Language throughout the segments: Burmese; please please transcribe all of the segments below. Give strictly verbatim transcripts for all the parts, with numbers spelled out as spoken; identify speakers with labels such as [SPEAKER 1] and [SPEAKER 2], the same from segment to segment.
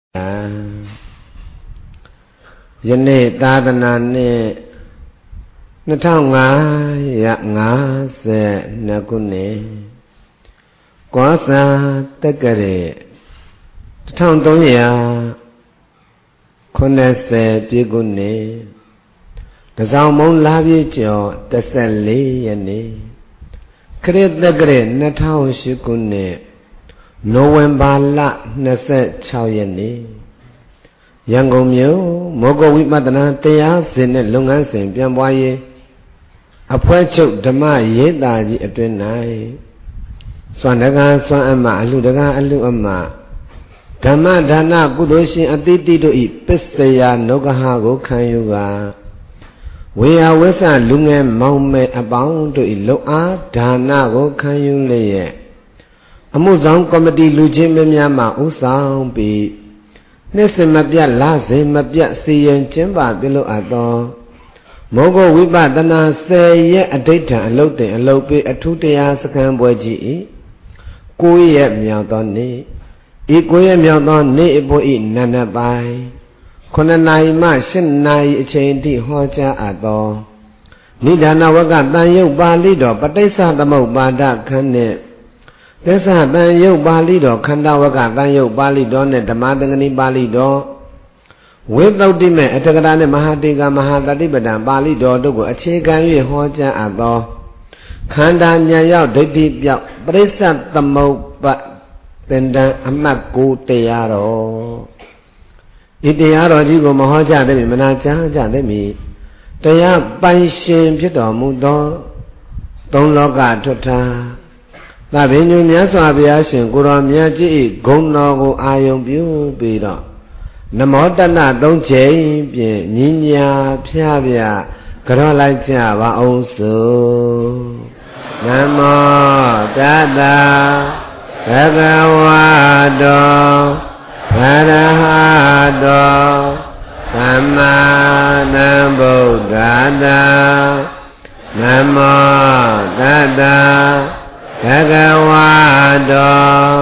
[SPEAKER 1] ယနေ့သာသနာနှစ်နှစ်ထောင်ငါးရာငါးဆယ်နှစ်ခုနှစ်ကောစာတက္ကရာတစ်ထောင်သုံးရာခုနှစ်ဆယ်ပြည့်ခုနှစ်တစောင်းမုံလာပြည့်ကျော်တစ်ဆက်လေးရက်နေ့ခရစ်တက္ကရာနှစ်ထောင်ရှစ်ခုနှစ်နိုဝင်ဘာလနှစ်ဆယ်ခြောက်ရက်နေ့ရန်ကုန်မြို့မောဂဝိပဿနာတရားစဉ်နဲ့လုပ်ငန်းစဉ်ပြန်ပွားရေးအဖွဲ့ချုပ်ဓမ္မရေးတာကြီးအတွင်၌စွမ်းတကားစွမ်းအမအလှတကားအလှအမဓမ္မဒါနကုသိုလ်ရှင်အတိတိတို့ဤပစ္စယနုဂဟကိုခံယူကာဝေယဝဆလူငယ်မောင်မဲအပေါင်းတို့ဤလုံအားဒါနကိုခံယူလျက်အမှုဆောင်ကော်မတီလူချင်းများများမှဥဆောင်ပြီးနှစ်စဉ်မပြတ်လစဉ်မပြတ်စီရင်ကျင်းပပြုလုပ်အပ်သောမောဂဝိပဿနာဆယ်ရက်အဋိဋ္ဌံအလုတ်တင်အလုတ်ပေးအထူးတရားစခန်းပွဲကြီးဤကိုးရက်မြောက်သောနေ့ဤကိုးရက်မြောက်သောနေ့အဖို့ဤနန္ဒပိုင်းခုနှစ်နာရီမှရှစ်နာရီအချိန်ထိဟောကြားအပ်သောနိဒာနဝကတန်ယုတ်ပါဠိတော်ပဋိစ္စသမုပ္ပါဒခန်းနှင့်သစ္စာတန်ယုတ်ပါဠိတော်ခန္ဓာဝကတန်ယုတ်ပါဠိတော်နဲ့ဓမ္မသင်္ကနီပါဠိတော်ဝိသုဒ္ဓိမေအတ္တကရာနဲ့မဟာတေကမဟာတတိပဒံပါဠိတော်တို့ကိုအခြေခံ၍ဟောကြားအပ်သောခန္ဓာဉာဏ်ရောက်ဒိဋ္ဌိပြောက်ပရိစ္ဆသမုပ္ပါသင်္တန်အမှတ်ကိုတရားတော်ဤတရားတော်ကြီးကိုမဟောကြားသည်မနာကြားကြသည်တရားပိုင်ရှင်ဖြစ်တော်မူသောသုံးလောကထွတ်ထားသဗ္ဗညုမြတ်စွာဘုရားရှင်ကိုရောမြတ်ကြီး၏ဂုဏ်တော်ကိုအာယုံပြုပြီးတော့နမောတတသုံးချိန်ဖြင့်ညီညာဖျားဖျားကြောလိုက်ကြပါအောင်စို့နမောတတဘဂဝါတောဗရဟတောသမ္မာသမ္ဗုဒ္ဓတ္တနမောတတဘဂဝါတော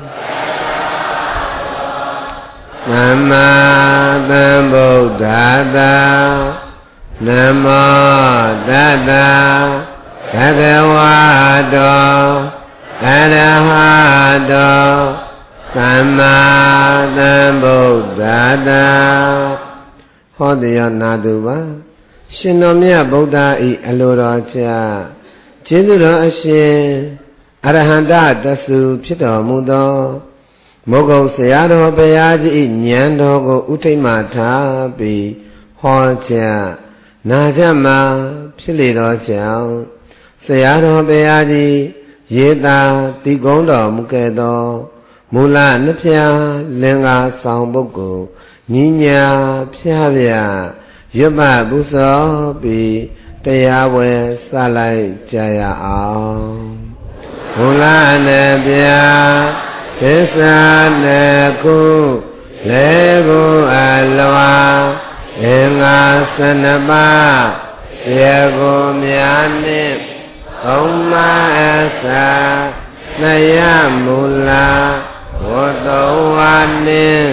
[SPEAKER 1] သမ္မာသမ္ဗုဒ္ဓတ္တနမောတတ္တဘဂဝါတောအရဟတောသမ္မာသမ္ဗုဒ္ဓတ္တဟောတရားနာသူပါရှင်တော်မြတ်ဗုဒ္ဓဤအလိုတော်ချကျေးဇူးတော်အရှင်အရဟံတတဆုဖြစ်တော်မူသောမောဂုတ်ဆရာတော်ဘုရားကြီးဉာဏ်တော်ကိုဥထိတ်မှထားပြီးဟောကြားနာကြမှာဖြစ်လေတော်ကြောင့်ဆရာတော်ဘုရားကြီးရေးတာတည်ကုန်းတော်မူခဲ့သောမူလနှစ်ဖြာလင်္ကာဆောင်ပုဂ္ဂိုလ်ညီညာဖျားဖျားရွတ်ပပူဇော်ပြီးတရားပွဲစလိုက်ကြရအောင်မူလနှစ်ဖြာသစ္စာနှစ်ခုလေးခုအလွာအင်္ဂါဆယ်နှစ်ပါးရေကိုများနှင့်သုံးပါးအစာနှစ်ရမူလာဝတ္တဝါနှင့်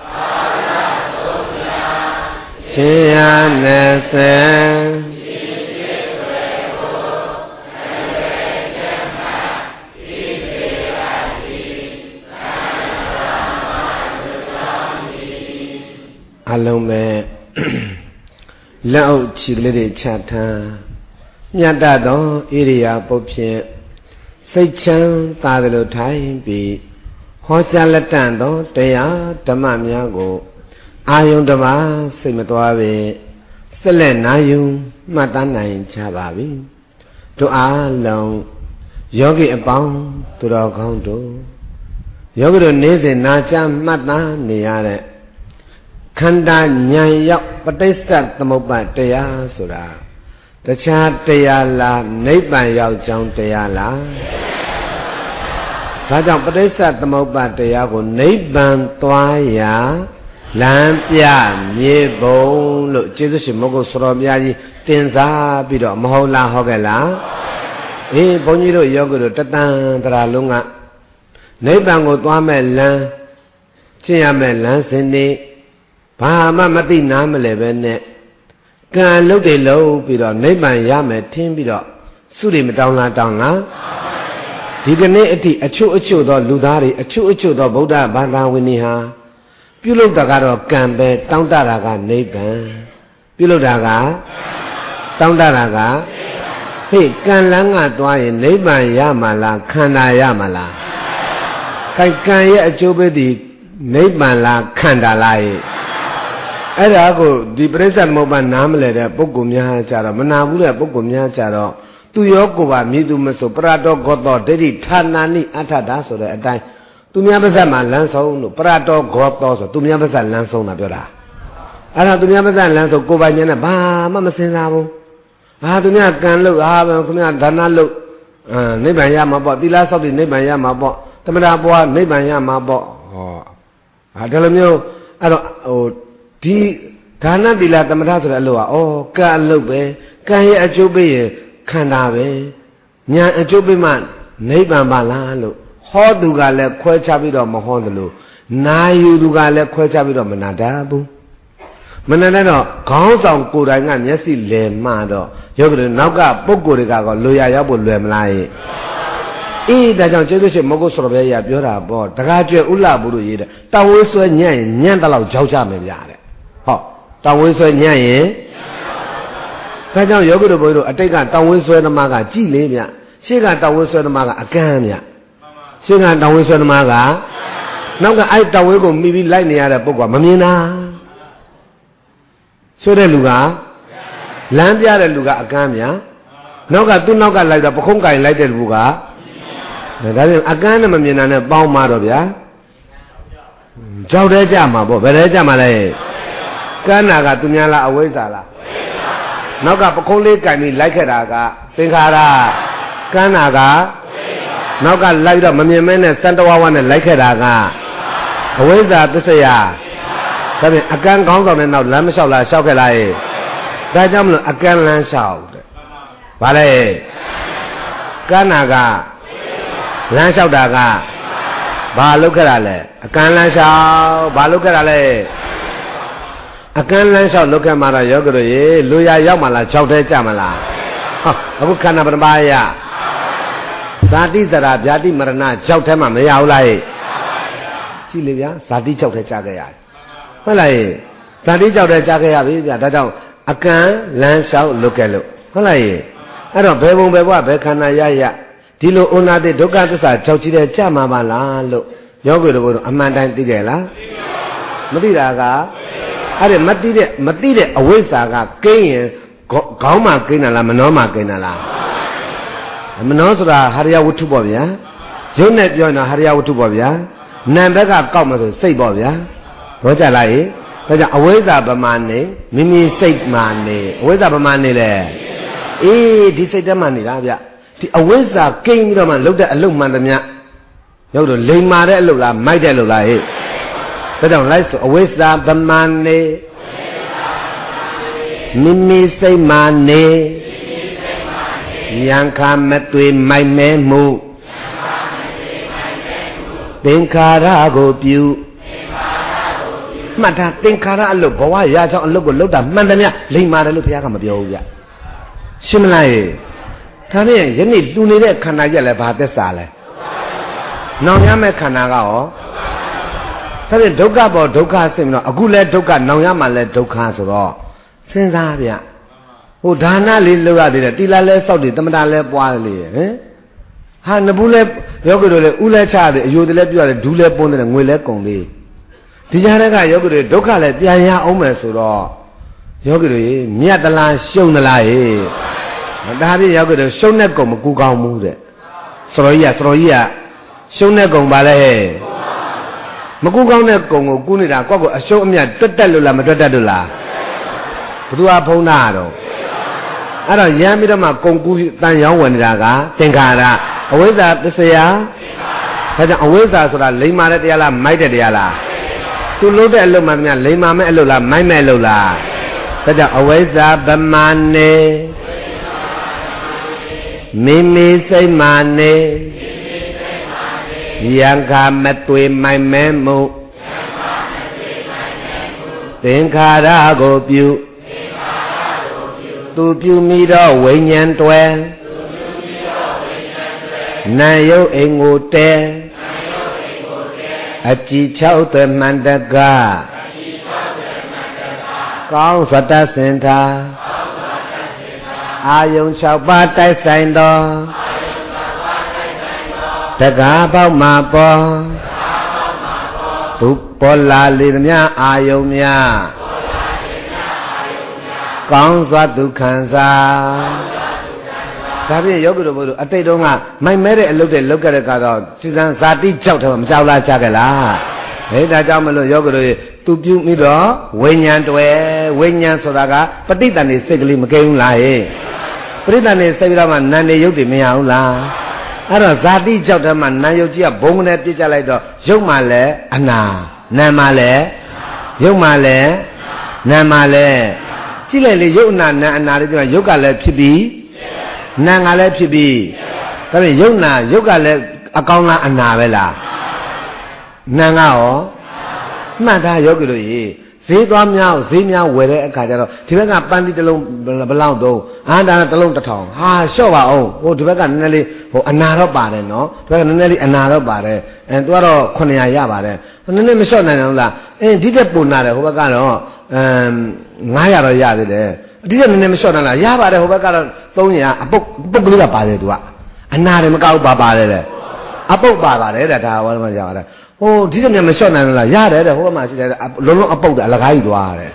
[SPEAKER 1] ခြေရနှစ်ဆယ်အလုံးမဲ့လက်အုပ်ချီကလေးတွေချထားမြတ်သောဣရိယာပုတ်ဖြင့်စိတ်ချမ်းသာသလိုထိုင်ပြီးဟောကြားလက်တန့်သောတရားဓမ္မများကိုအာယုန်တပါစိတ်မသွားပဲဆက်လက်နာယူမှတ်သားနိုင်ကြပါပြီတို့အားလုံးယောဂီအပေါင်းသူတော်ကောင်းတို့ယောဂီတို့နေ့စဉ်နာကြားမှတ်သားနေရတဲ့ခန္ဓာဉာဏ်ရောက်ပဋိစ္စသမုပ္ပါတရားဆိုတာတခြားတရားလားနိဗ္ဗာန်ရောက်ကြောင်းတရားလားဒါကြောင့်ပဋိစ္စသမုပ္ပါတရားကိုနိဗ္ဗာန်သွားရာလမ်းပြမြေပုံလို့ကျေးဇူးရှင်မဟုတ်ဆိုတော်များကြီးတင်စားပြီးတော့မဟုတ်လားဟုတ်ကဲ့လားအေးဘုန်းကြီးတို့ယောဂီတို့တတန်တရာလုံးကနိဗ္ဗာန်ကိုသွားမဲ့လမ်းကျင့်ရမယ်လမ်းစဉ်နေဘာမှမသိနားမလဲပဲနဲ့ကံလုတ်တွေလုံးပြီးတော့နိဗ္ဗာန်ရမယ်ထင်းပြီးတော့စုတွေမတောင်းလားတောင်းလားဒီကနေ့အထိအချို့အချို့သောလူသားတွေအချို့အချို့သောဗုဒ္ဓဘာသာဝင်တွေဟာပြုလုပ်တာကတော့ကံပဲတောင်းတတာကနိဗ္ဗာန်ပြုလုပ်တာကတောင်းတတာကဟေ့ကံလန်းကသွားရင်နိဗ္ဗာန်ရမှာလားခန္ဓာရမှာလားခိုင်ကံရဲ့အကျိုးပေးသည်နိဗ္ဗာန်လားခန္ဓာလားအဲ့ဒါကိုဒီပြိဿမုပ္ပနားမလဲတဲ့ပုဂ္ဂိုလ်များကြတော့မနာဘူးတဲ့ပုဂ္ဂိုလ်များကြတော့သူရောကိုယ်ပါမြည်သူမဆိုပရတောဂောတောဒိဋ္ဌိဌာနာနိအထတာဆိုတဲ့အတိုင်းသူများပါးစပ်မှာလမ်းဆုံးလို့ပရတောဂောတောဆိုသူများပါးစပ်လမ်းဆုံးတာပြောတာအဲ့ဒါသူများပါးစပ်လမ်းဆုံးကိုယ်ပိုင်ဉာဏ်နဲ့ဘာမှမစင်စားဘူးဟာသူများကံလို့ဟာသူများဒါနလို့အာနိဗ္ဗာန်ရမှာပေါ့သီလဆောက်တည်နိဗ္ဗာန်ရမှာပေါ့သမထပွားနိဗ္ဗာန်ရမှာပေါ့ဟောဟာဒါလိုမျိုးအဲ့တော့ဟိုဒီဒါနသီလသမထဆိုတဲ့အလုပ်อ่ะဩကံအလုပ်ပဲကံရဲ့အကျိုးပေးရင်ခန္ဓာပဲညာအကျိုးပေးမှနိဗ္ဗာန်ပါလားလို့ဟောသူကလည်းခွဲခြားပြီးတော့မဟောသလိုနာယူသူကလည်းခွဲခြားပြီးတော့မနာတတ်ဘူးမနာတဲ့တော့ခေါင်းဆောင်ကိုယ်တိုင်ကမျက်စိလဲမှတော့ယောဂီတွေနောက်ကပုဂ္ဂိုလ်တွေကကောလွယ်ရရောက်ဖို့လွယ်မလားရဲ့အေးဒါကြောင့်ကျေးဇူးရှင်မဂုတ်ဆော်ဘဲရပြောတာပေါ့တကားကျွဲဥလဘုရုရေးတဲ့တဝေးဆွဲညံ့ရင်ညံ့တလောက်ကြောက်ကြမယ်ဗျာတဲ့ဟောတဝေးဆွဲညံ့ရင်ဒါကြောင့်ယောဂီတို့ဘုရားတို့အတိတ်ကတဝေးဆွဲသမားကကြည်လေးဗျရှေ့ကတဝေးဆွဲသမားကအကန်းဗျရှေ့ကတဝေးဆွဲသမားကနောက်ကအဲ့တဝေးကိုမိပြီးလိုက်နေရတဲ့ပုဂ္ဂိုလ်ကမမြင်တာဆွဲတဲ့လူကလမ်းပြတဲ့လူကအကန်းဗျနောက်ကသူ့နောက်ကလိုက်တော့ပခုံးကင်လိုက်တဲ့လူကဒါပြန်အကန်းနဲ့မမြင်တာနဲ့ပေါင်းมาတော့ဗျာကြောက်တဲ့ကြမှာပေါ့ဘယ်တဲ့ကြမှာလဲကန်းနာကသူများလားအဝိဇ္ဇာလားနောက်ကပခုံးလေးကင်ပြီးလိုက်ခဲ့တာကသင်္ခါရကန်းနာကနောက်ကလိုက်တော့မမြင်မဲနဲ့စံတဝါဝါနဲ့လိုက်ခဲ့တာကအဝိဇ္ဇာသစ္စာဒါပြန်အကန်းကောင်းဆောင်တဲ့နောက်လမ်းမလျှောက်လားလျှောက်ခဲ့လားဒါကြောင့်မလို့အကန်းလမ်းလျှောက်တဲ့ဘာလဲကန်းနာကလမ်းလျှောက်တာကဘာလုပ်ခဲ့တာလဲအကန်းလမ်းလျှောက်ဘာလုပ်ခဲ့တာလဲအကန်းလမ်းလျှောက်လုပ်ခဲ့မှာတော့ယောဂတို့ရေလူရရောက်မှလား၆ထဲကြမှာလားဟောအခုခန္ဓာပရမယဇာတိဇရာဗျာတိမရဏ၆ထဲမှာမရဘူးလားကြည့်လေဗျာဇာတိ၆ထဲကြခဲ့ရတယ်ဟုတ်လားဇာတိ၆ထဲကြခဲ့ရပြီဗျာဒါကြောင့်အကန်းလမ်းလျှောက်လုပ်ခဲ့လို့ဟုတ်လားအဲ့တော့ဘယ်ဘုံဘယ်ဘဝဘယ်ခန္ဓာရရဒီလိုဩနာတိဒုက္ခသစ္စာ၆ချီတဲ့ကြမှာပါလားလို့ယောဂီတို့ကအမှန်တိုင်းသိကြလားမသိတာကအဲ့ဒါမသိတဲ့မသိတဲ့အဝိဇ္ဇာကကိန်းရင်ခေါင်းမှာကိန်းတာလားမနှောမှာကိန်းတာလားမနှောဆိုတာဟာရယဝတ္ထုပေါ့ဗျာရုပ်နဲ့ပြောရင်တော့ဟာရယဝတ္ထုပေါ့ဗျာနာမ်ဘက်ကကောက်မှဆိုစိတ်ပေါ့ဗျာဘောကြလားဟိဒါကြောင့်အဝိဇ္ဇာဗမာနေမိမိစိတ်မှနေအဝိဇ္ဇာဗမာနေလေအေးဒီစိတ်ထဲမှာနေတာဗျဒီအဝိဇ္ဇာကိန်းပြီးတော့မှလှုပ်တဲ့အလုပ်မှန်သမျှရောက်တော့လိမ်မာတဲ့အလုပ်လားမိုက်တဲ့အလုပ်လားဟဲ့ဒါကြောင့်လိုက်ဆိုအဝိဇ္ဇာဗမာနေမိမိစိတ်မှနေယံခာမသွေမိုက်မဲမှုသင်္ခါရကိုပြုမှတ်တာသင်္ခါရအလုပ်ဘဝရာချောင်းအလုပ်ကိုလုပ်တာမှန်သမျှလိမ်မာတယ်လို့ဘုရားကမပြောဘူးဗျရှင်းမလားဒါနဲ့ယနေ့လူနေတဲ့ခန္ဓာကြီးလည်းဘာသက်စာလဲနောင်ရမယ့်ခန္ဓာကရောဒါဖြင့်ဒုက္ခပေါ်ဒုက္ခဆင်းပြီးတော့အခုလဲဒုက္ခနောင်ရမှလဲဒုက္ခဆိုတော့စဉ်းစားဗျဟိုဒါနလေးလုပ်ရသေးတယ်တိလာလဲစောက်တယ်တမတာလဲပွားလေဟင်ဟာနဘူးလဲယောဂီတို့လဲဥလဲချတယ်အယိုတယ်လဲပြရတယ်ဒူးလဲပွန်းတယ်ငွေလဲကုန်သေးဒီကြားတဲ့ကယောဂီတွေဒုက္ခလဲပြန်ရအောင်မယ်ဆိုတော့ယောဂီတွေမြတ်တလားရှုံးသလားဟေ့ဒါဖြင့်ယောဂီတွေရှုံးတဲ့ကုံမကူကောင်းဘူးတဲ့စတော်ကြီးကစတော်ကြီးကရှုံးတဲ့ကုံပါလဲဟဲ့မကူကောင်းတဲ့ကုံကိုကူးနေတာကွက်ကိုအရှုံးအမြတ်တွတ်တက်လို့လားမတွတ်တက်လို့လားဘသူကဖုံးတာတော့အဲ့တော့ရမ်းပြီးတော့မှကုံကူးတန်ရောင်းဝင်နေတာကသင်္ခါရအဝိဇ္ဇာပစ္စယဒါကြောင့်အဝိဇ္ဇာဆိုတာလိမ္မာတဲ့တရားလားမိုက်တဲ့တရားလားသူလုပ်တဲ့အလုပ်မှတည်းလိမ္မာမဲ့အလုပ်လားမိုက်မဲ့အလုပ်လားဒါကြောင့်အဝိဇ္ဇာဗမာနေမိမိစိတ်မှနေယံခာမသွေမိုက်မဲမှုသင်္ခါရကိုပြုသူပြုမိတော့ဝိညာဉ်တွယ်နာယုတ်အိမ်ကိုတဲအကြည်၆သွဲမှန်တကားကောင်းစွာတဆင်ထာအာယုံ၆ပါးတိုက်ဆိုင်သောတကားပေါက်မှာပေါ်သူပေါ်လာလေသမျှအာယုံများကောင်းစွာဒုက္ခံစားဒါဖြင့်ယောဂီတို့ဘုရားအတိတ်တုန်းကမိုက်မဲတဲ့အလုပ်တွေလုပ်ခဲ့တဲ့ကတော့စိစံဇာတိကြောက်တယ်မကြောက်လားကြခဲ့လားဟဲ့ဒါကြောင့်မလို့ယောဂီတို့သူပြုပြီးတော့ဝိညာဉ်တွယ်ဝိညာဉ်ဆိုတာကပဋိသန္ဓေစိတ်ကလေးမကိန်းဘူးလားဟဲ့ပဋိသန္ဓေစိတ်ပြီးတော့မှနာနေရုပ်တွေမရဘူးလားအဲ့တော့ဇာတိကြောက်တယ်မှနာယုတ်ကြီးကဘုံနဲ့ပြစ်ကြလိုက်တော့ရုပ်မှလည်းအနာနာမှလည်းရုပ်မှလည်းနာမှလည်းကြည့်လိုက်လေရုပ်အနာနာအနာလေးကရုပ်ကလည်းဖြစ်ပြီးနာကလည်းဖြစ်ပြီးဒါပေမဲ့ယုတ်နာယုတ်ကလည်းအကောင်းလားအနာပဲလားနာကရောမှတ်ထားယောဂီတို့ရေဈေးသွားများဈေးများဝယ်တဲ့အခါကျတော့ဒီဘက်ကပန်းတီတစ်လုံးဘလောက်တော့အာဒါတစ်လုံးတစ်ထောင်ဟာလျှော့ပါအောင်ဟိုဒီဘက်ကနည်းနည်းလေးဟိုအနာတော့ပါတယ်နော်ဒီဘက်ကနည်းနည်းလေးအနာတော့ပါတယ်အဲသူကတော့ခုနှစ်ရာရပါတယ်နည်းနည်းမလျှော့နိုင်ဘူးလားအင်းဒီတက်ပုံနာတယ်ဟိုဘက်ကတော့အမ်ငါးရာတော့ရသေးတယ်ဒီကနည်းနည်းမလျှော့နိုင်လားရပါတယ်ဟိုဘက်ကတော့သုံးရာအပုတ်ပုတ်ကလေးကပါတယ်သူကအနာတယ်မကောက်ပါပါတယ်တဲ့အပုတ်ပါပါတယ်တဲ့ဒါဘာမှမရပါတယ်ဟိုဒီကနည်းမလျှော့နိုင်လားရတယ်တဲ့ဟိုဘက်မှာရှိတယ်လုံးလုံးအပုတ်တယ်အလကားကြီးသွားတယ်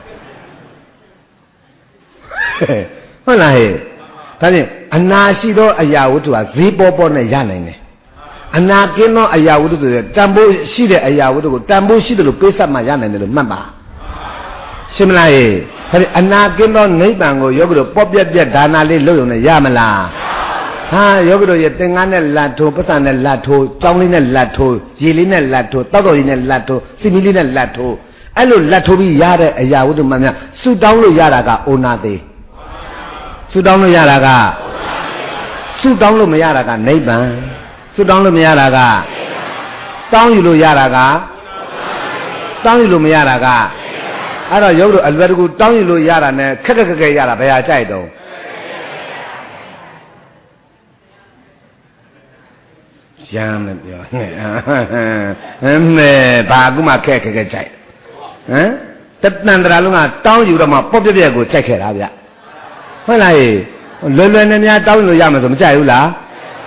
[SPEAKER 1] ဟုတ်လားဟဲ့ဒါဖြင့်အနာရှိသောအရာဝတ္ထုဟာဈေးပေါ်ပေါ်နဲ့ရနိုင်တယ်အနာကင်းသောအရာဝတ္ထုဆိုရင်တန်ဖိုးရှိတဲ့အရာဝတ္ထုကိုတန်ဖိုးရှိတယ်လို့ပေးဆက်မှရနိုင်တယ်လို့မှတ်ပါရှင်းမလားဟဲ့ဒါဖြင့်အနာကင်းသောနိဗ္ဗာန်ကိုယောဂီတို့ပေါ့ပြက်ပြက်ဒါနာလေးလုပ်ရုံနဲ့ရမလားဟာယောဂီတို့ရဲ့သင်္ကန်းနဲ့လတ်ထိုးပစံနဲ့လတ်ထိုးတောင်းလေးနဲ့လတ်ထိုးရေလေးနဲ့လတ်ထိုးတောက်တော်ကြီးနဲ့လတ်ထိုးစီမီလေးနဲ့လတ်ထိုးအဲ့လိုလတ်ထိုးပြီးရတဲ့အရာဝတ္ထုမှများဆူတောင်းလို့ရတာကအိုနာသေးဆူတောင်းလို့ရတာကဆူတောင်းလို့မရတာကနိဗ္ဗာန်ဆူတောင်းလို့မရတာကတောင်းယူလို့ရတာကတောင်းယူလို့မရတာကအဲ့တော့ရုပ်တို့အလွယ်တကူတောင်းယူလို့ရတာနဲ့ခက်ခက်ခက်ခက်ရတာဘယ်ဟာကြိုက်တော့ရမ်းမပြောနဲ့အမေဘာကူမှခက်ခက်ခက်ကြိုက်ဟမ်တတန်တရာလုံးကတောင်းယူတော့မှပေါ့ပြက်ပြက်ကိုကြိုက်ခဲ့တာဗျဟုတ်လားလွယ်လွယ်နဲ့များတောင်းလို့ရမှာဆိုမကြိုက်ဘူးလား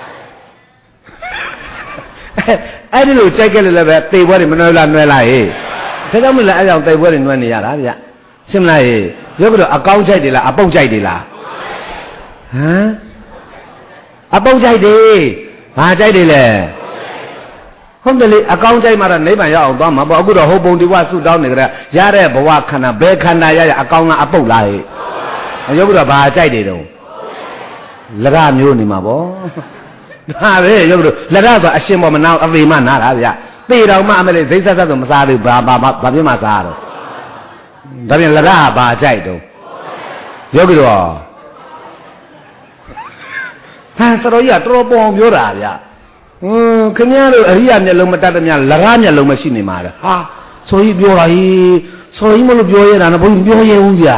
[SPEAKER 1] အဲ့ဒီလိုကြိုက်ခဲ့လို့လည်းပဲသေပွဲတွေမနှွဲလားနှွဲလားဟေးဒါကြောင့်မလဲအဲ့ကြောင့်သေပွဲတွေနှွဲနေရတာဗျရှင်းမလားဟေးရုပ်ကတော့အကောင်းကြိုက်တယ်လားအပုတ်ကြိုက်တယ်လားဟမ်အပုတ်ကြိုက်တယ်ဘာကြိုက်တယ်လဲဟုတ်တယ်လေအကောင်းကြိုက်မှတော့နိဗ္ဗာန်ရောက်အောင်သွားမှာပေါ့အခုတော့ဟိုပုံဒီဘဝဆုတောင်းနေကြရတဲ့ဘဝခန္ဓာဘယ်ခန္ဓာရရအကောင်းလားအပုတ်လားဟေးရုပ်ကတော့ဘာကြိုက်တယ်တုံးလရမျိုးနေမှာပေါ့ဒါပဲရုပ်ကတော့လရဆိုအရှင်ပေါ်မနာအပေမနာတာဗျသေတော်မှအမလေးဇိတ်ဆက်ဆက်ဆိုမစားသေးဘာဘာဘာပြမစားတော့ဒါပြန်လရဘာကြိုက်တုံးရုပ်ကတော့ဟမ်စတော်ကြီးကတော်တော်ပေါအောင်ပြောတာဗျဟွန်းခင်ဗျားတို့အရိယာမျက်လုံးမတတ်တဲ့များလရမျက်လုံးမရှိနေမှာလေဟာဆိုကြီးပြောတာကြီးဆိုကြီးမလို့ပြောရတာနော်ဘုန်းကြီးပြောရဘူးဗျာ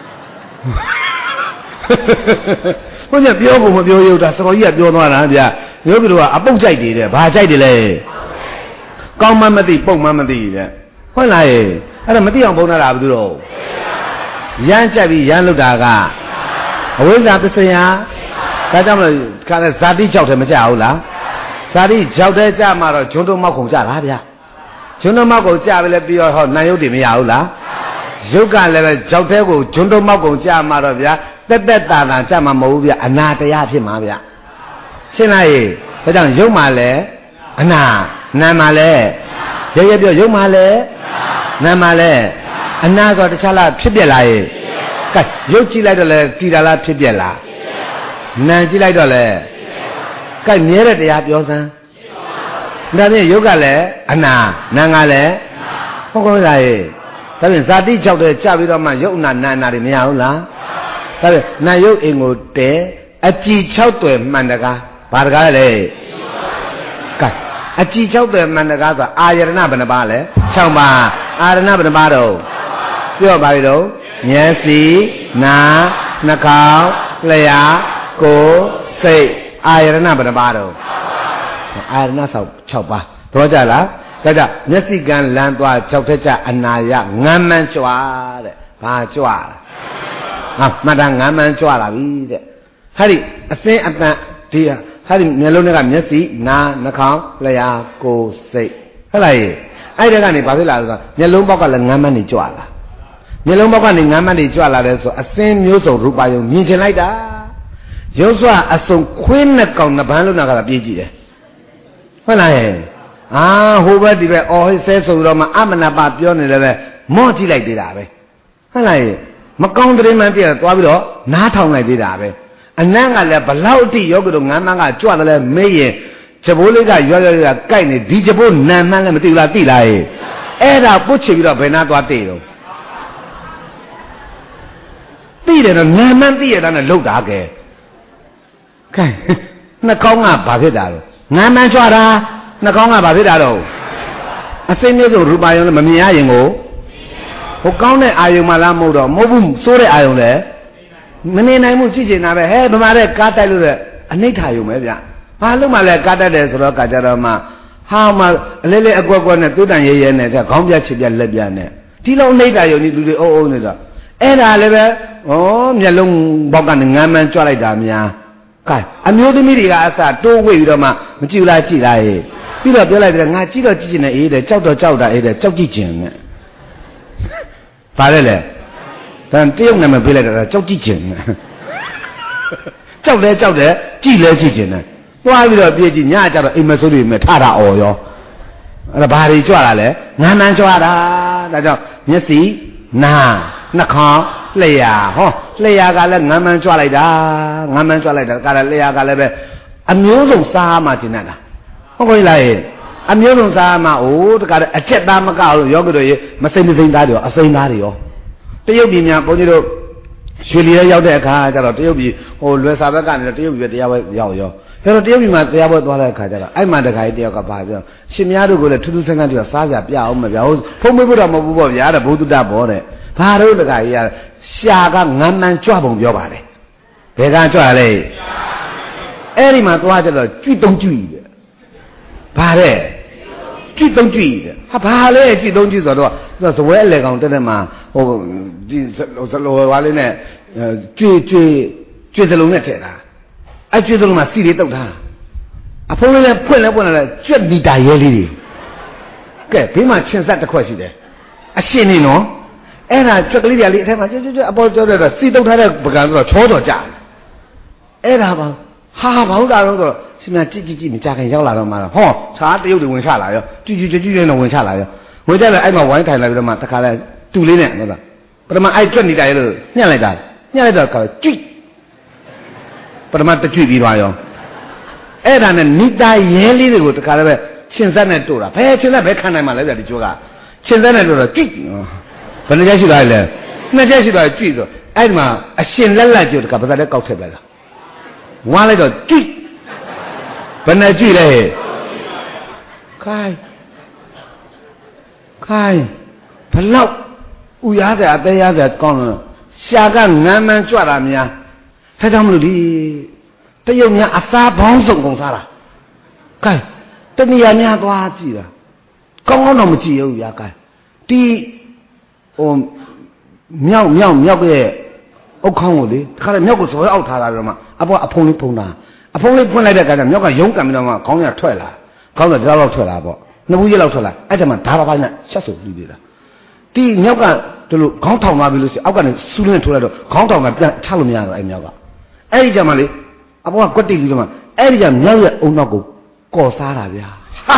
[SPEAKER 1] ဘုန်းကြီးပြောဖို့မပြောရဘူးဒါစတော်ကြီးကပြောသွားတာဗျမျိုးပြီးတော့အပုတ်ကြိုက်တယ်တဲ့ဘာကြိုက်တယ်လဲကောင်းမှမသိပုတ်မှမသိတဲ့ဟုတ်လားရဲ့အဲ့ဒါမသိအောင်ဘုန်းတာဘာလို့တော့ရမ်းကြက်ပြီးရမ်းလွတ်တာကအဝိဇ္ဇာပစ္စယဒါကြောင့်မလို့ခါတဲ့ဇာတိကြောက်တယ်မကြဘူးလားဇာတိကြောက်တယ်ကြမှာတော့ဂျွန်းတုံမောက်ခုံကြတာဗျာဂျွန်းတုံမောက်ခုံကြပြီလဲပြီးတော့ဟောနံရုပ်တွေမရဘူးလားရုပ်ကလည်းပဲကြောက်တဲ့ကိုဂျွန်းတုံမောက်ခုံကြမှာတော့ဗျာတက်တက်တာတာကြမှာမဟုတ်ဘူးဗျာအနာတရားဖြစ်မှာဗျာရှင်းလားရေဒါကြောင့်ရုပ်မှလည်းအနာနာမှလည်းရရပြောရုပ်မှလည်းနာမှလည်းအနာဆိုတခြားလားဖြစ်ပြက်လားရေကဲရုပ်ကြည့်လိုက်တော့လဲတည်တာလားဖြစ်ပြက်လားနာကြည့်လိုက်တော့လေကဲမြဲတဲ့တရားပြောစမ်းဒါဖြင့်ယုတ်ကလည်းအနာနာကလည်းဟုတ်ကောလားရေဒါဖြင့်ဇာတိကြောက်တဲ့ကြပြီးတော့မှယုတ်နာနာနာတွေမရဘူးလားဒါဖြင့်နာယုတ်အိမ်ကိုတဲအကြည်၆တွယ်မှန်တကားဘာတကားလဲကဲအကြည်၆တွယ်မှန်တကားဆိုအာယရဏဘယ်နှပါလဲ၆ပါအာရဏဘယ်နှပါတော့ပြောပါပြီတော့မျက်စိနာနှာခေါင်းလျှာကိုယ်စိတ်အာယရဏဘယ်နှပါတော့အာယရဏ၆ပါးသဘောကျလားဒါကြောင့်မျက်စိကံလန်းသွား၆ထက်ကြအနာရငမ်းမှန်းကြွားတဲ့ဘာကြွားဟာမှတ်တာငမ်းမှန်းကြွားလာပြီတဲ့ဟာဒီအစင်းအတန်ဒီဟာဒီမျက်လုံးတွေကမျက်စိနာနှာခေါင်းလျှာကိုယ်စိတ်ဟုတ်လားအဲ့ဒါကနေဘာဖြစ်လာလဲဆိုမျက်လုံးပေါက်ကလည်းငမ်းမှန်းနေကြွားလာမျက်လုံးပေါက်ကနေငမ်းမှန်းနေကြွလာတယ်ဆိုအစင်းမျိုးစုံရူပါယုံမြင်ချင်လိုက်တာရုပ်စွာအစုံခွင်းနဲ့ကောင်နှပန်းလုံးနာကပြေးကြည့်တယ်ဟုတ်လားအာဟိုဘက်ဒီဘက်အော်ဟိဆဲဆိုတော့မှအမနာပပြောနေတယ်ပဲမော့ကြည့်လိုက်သေးတာပဲဟုတ်လားမကောင်းတဲ့မှန်းပြည့်သွားပြီးတော့နားထောင်လိုက်သေးတာပဲအနံ့ကလည်းဘလောက်အထိယောဂတို့ငမ်းမှန်းကကြွတယ်လဲမေးရင်ချဘိုးလေးကရွရွရွရွကြိုက်နေဒီချဘိုးနံမှန်းလည်းမသိဘူးလားသိလားအဲ့ဒါပုတ်ချပြီးတော့ဘယ်နာသွားတေးတော့သိတယ်တော့နာမှန်းသိရတာနဲ့လှုပ်တာကဲကဲနှာခေါင်းကဘာဖြစ်တာလဲနာမှန်းကြွတာနှာခေါင်းကဘာဖြစ်တာတော့အစိမ့်မျိုးစုံရူပါယုံလည်းမမြင်ရရင်ကိုဟိုကောင်းတဲ့အာယုံမှလားမဟုတ်တော့မဟုတ်ဘူးစိုးတဲ့အာယုံလည်းမနေနိုင်မှုကြည့်ချင်တာပဲဟဲ့ဗမာတဲ့ကားတိုက်လို့တဲ့အနိဋ္ဌာယုံပဲဗျဘာလို့မှလဲကားတိုက်တယ်ဆိုတော့ကကြတော့မှဟာမှအလေးလေးအကွက်ကွက်နဲ့သွေးတန်ရဲရဲနဲ့ခေါင်းပြချစ်ပြလက်ပြနဲ့ဒီလိုအနိဋ္ဌာယုံကြီးလူတွေအုံအုံနေတော့အဲ့ဒါလည်းပဲဩမျက်လုံးဘောက်ကနေငမ်းမှန်းကြွလိုက်တာများကဲအမျိုးသမီးတွေကအစတိုးဝိတ်ပြီးတော့မှမကြည့်လားကြည့်လားဟေးပြီးတော့ပြောလိုက်တယ်ငါကြည့်တော့ကြည့်ချင်တယ်အေးတယ်ကြောက်တော့ကြောက်တာအေးတယ်ကြောက်ကြည့်ချင်နဲ့ဘာလဲလဲတန်တရုတ်နာမည်ပေးလိုက်တာကြောက်ကြည့်ချင်နဲ့ကြောက်လဲကြောက်တယ်ကြည့်လဲကြည့်ချင်တယ်သွားပြီးတော့ပြေးကြည့်ညကျတော့အိမ်မဆိုးတွေမဲ့ထတာអော်ရောအဲ့ဒါဘာတွေကြွလာလဲငမ်းမှန်းကြွတာဒါကြောင့်မျက်စိနာနှာခေါင်းလျှာဟောလျှာကလည်းငမ်းမှန်းကြွလိုက်တာငမ်းမှန်းကြွလိုက်တာကလည်းလျှာကလည်းပဲအမျိုးစုံစားမှကျင်တတ်တာဟုတ်ကဲ့လားအမျိုးစုံစားမှအိုးတကားအချက်သားမကောက်လို့ယောဂတို့ရေမစိမ့်မစိမ့်သားတွေရောအစိမ့်သားတွေရောတရုတ်ပြည်များဘုန်းကြီးတို့ရွှေလီရဲရောက်တဲ့အခါကျတော့တရုတ်ပြည်ဟိုလွယ်စာဘက်ကနေတရုတ်ပြည်တရားပွဲရောက်ရောဒါတော့တရုတ်ပြည်မှာတရားပွဲသွားတဲ့အခါကျတော့အဲ့မှာတခါကြီးတယောက်ကပါပြောရှင်များတို့ကလည်းထူးထူးဆန်းဆန်းတည်းစားကြပြအောင်မဗျာဟုတ်ဖုံးမွေးဖို့တော့မဟုတ်ဘူးပေါ့ဗျာတဲ့ဘုသူတ္တဘောတဲ့ဘာတို့တခါကြီးကရှာကငမ်းမှန်းကြွပုံပြောပါတယ်ဘယ်ကကြွလဲအဲ့ဒီမှာသွားကြတော့ကြွတုံးကြွတဲ့ဘာတဲ့ကြွတုံးကြွတဲ့ဟာဘာလဲကြွတုံးကြွဆိုတော့သဝဲအလေကောင်တက်တက်မှာဟိုဒီဇလောဝါလေးနဲ့ကြွကြွကြွစလုံးနဲ့ထည့်တာအဲ့ကြွစလုံးမှာစီလေးတုတ်ထားအဖုံးလေးလည်းဖွင့်လဲဖွင့်လဲကြွက်မီတာရဲလေးတွေကဲဘေးမှာချင်ဆက်တစ်ခွက်ရှိတယ်အရှင်နေနော်အဲ့ဒါကြွက်ကလေးတွေလေးအထက်မှာကြွကြွကြွအပေါ်ကျော်တော့စီတုတ်ထားတဲ့ပကံဆိုတော့ချောတော်ကြအဲ့ဒါပါဟာဘာလို့တာတော့ဆိုတော့ရှင်များကြည့်ကြည့်ကြည့်မကြခင်ရောက်လာတော့မှဟောခြားတရုတ်တွေဝင်ချလာရောကြည့်ကြည့်ကြည့်ကြည့်နေတော့ဝင်ချလာရောဝင်ကြတယ်အဲ့မှာဝိုင်းထိုင်လာပြီးတော့မှတခါလဲတူလေးနဲ့ဟုတ်လားပထမအဲ့ကြွက်နေတာရဲ့လို့ညှက်လိုက်တာညှက်လိုက်တော့ခါကြည့်ပထမတကြွပြီးသွားရောအဲ့ဒါနဲ့နိတာရဲလေးတွေကိုတခါလဲပဲရှင်ဆက်နဲ့တို့တာဘယ်ရှင်ဆက်ဘယ်ခံနိုင်မှာလဲဗျဒီကြိုးကရှင်ဆက်နဲ့တို့တော့ကြည့်ဘယ်နှချက်ရှိသွားလဲနှစ်ချက်ရှိသွားကြည့်ဆိုအဲ့ဒီမှာအရှင်လက်လက်ကြိုးတခါပါးစပ်နဲ့ကောက်ထည့်လိုက်တာဝါလိုက်တော့ကြည့်ဘယ်နဲ့ကြည့်လဲခိုင်းခိုင်းဘလောက်ဥရတဲ့အသေးရတဲ့ကောင်းလို့ရှာကငမ်းမှန်းကြွတာများဒါကြောင့်မလို့ဒီတရုတ်များအစားပေါင်းစုံကုန်စားတာခိုင်းတဏှာများသွားကြည့်တာကောင်းကောင်းတော့မကြည့်ဘူးဗျာခိုင်းဒီဟိုမြောက်မြောက်မြောက်ရဲ့အုတ်ခေါင်းကိုလေတခါတည်းမြောက်ကိုဇော်အောက်ထားတာတော့မှအပေါ်အဖုံလေးဖုံတာအဖုံလေးဖွင့်လိုက်တဲ့အခါကျမြောက်ကရုံးကန်ပြီးတော့မှခေါင်းရထွက်လာခေါင်းကဒါလောက်ထွက်လာပေါ့နှစ်ဘူးကြီးလောက်ထွက်လာအဲ့ဒါမှဓာပါပိုင်းနဲ့ချက်ဆိုပြီးသေးတာဒီမြောက်ကဒီလိုခေါင်းထောင်သွားပြီလို့ရှိရင်အောက်ကနေစူးလင်းထိုးလိုက်တော့ခေါင်းထောင်ကပြန်ချလို့မရတော့အဲ့မြောက်ကအဲ့ဒီကြမှာလေအပေါ်ကကွက်တိပြီးတော့မှအဲ့ဒီကြမြောက်ရဲ့အုံနောက်ကိုကော်စားတာဗျာဟာ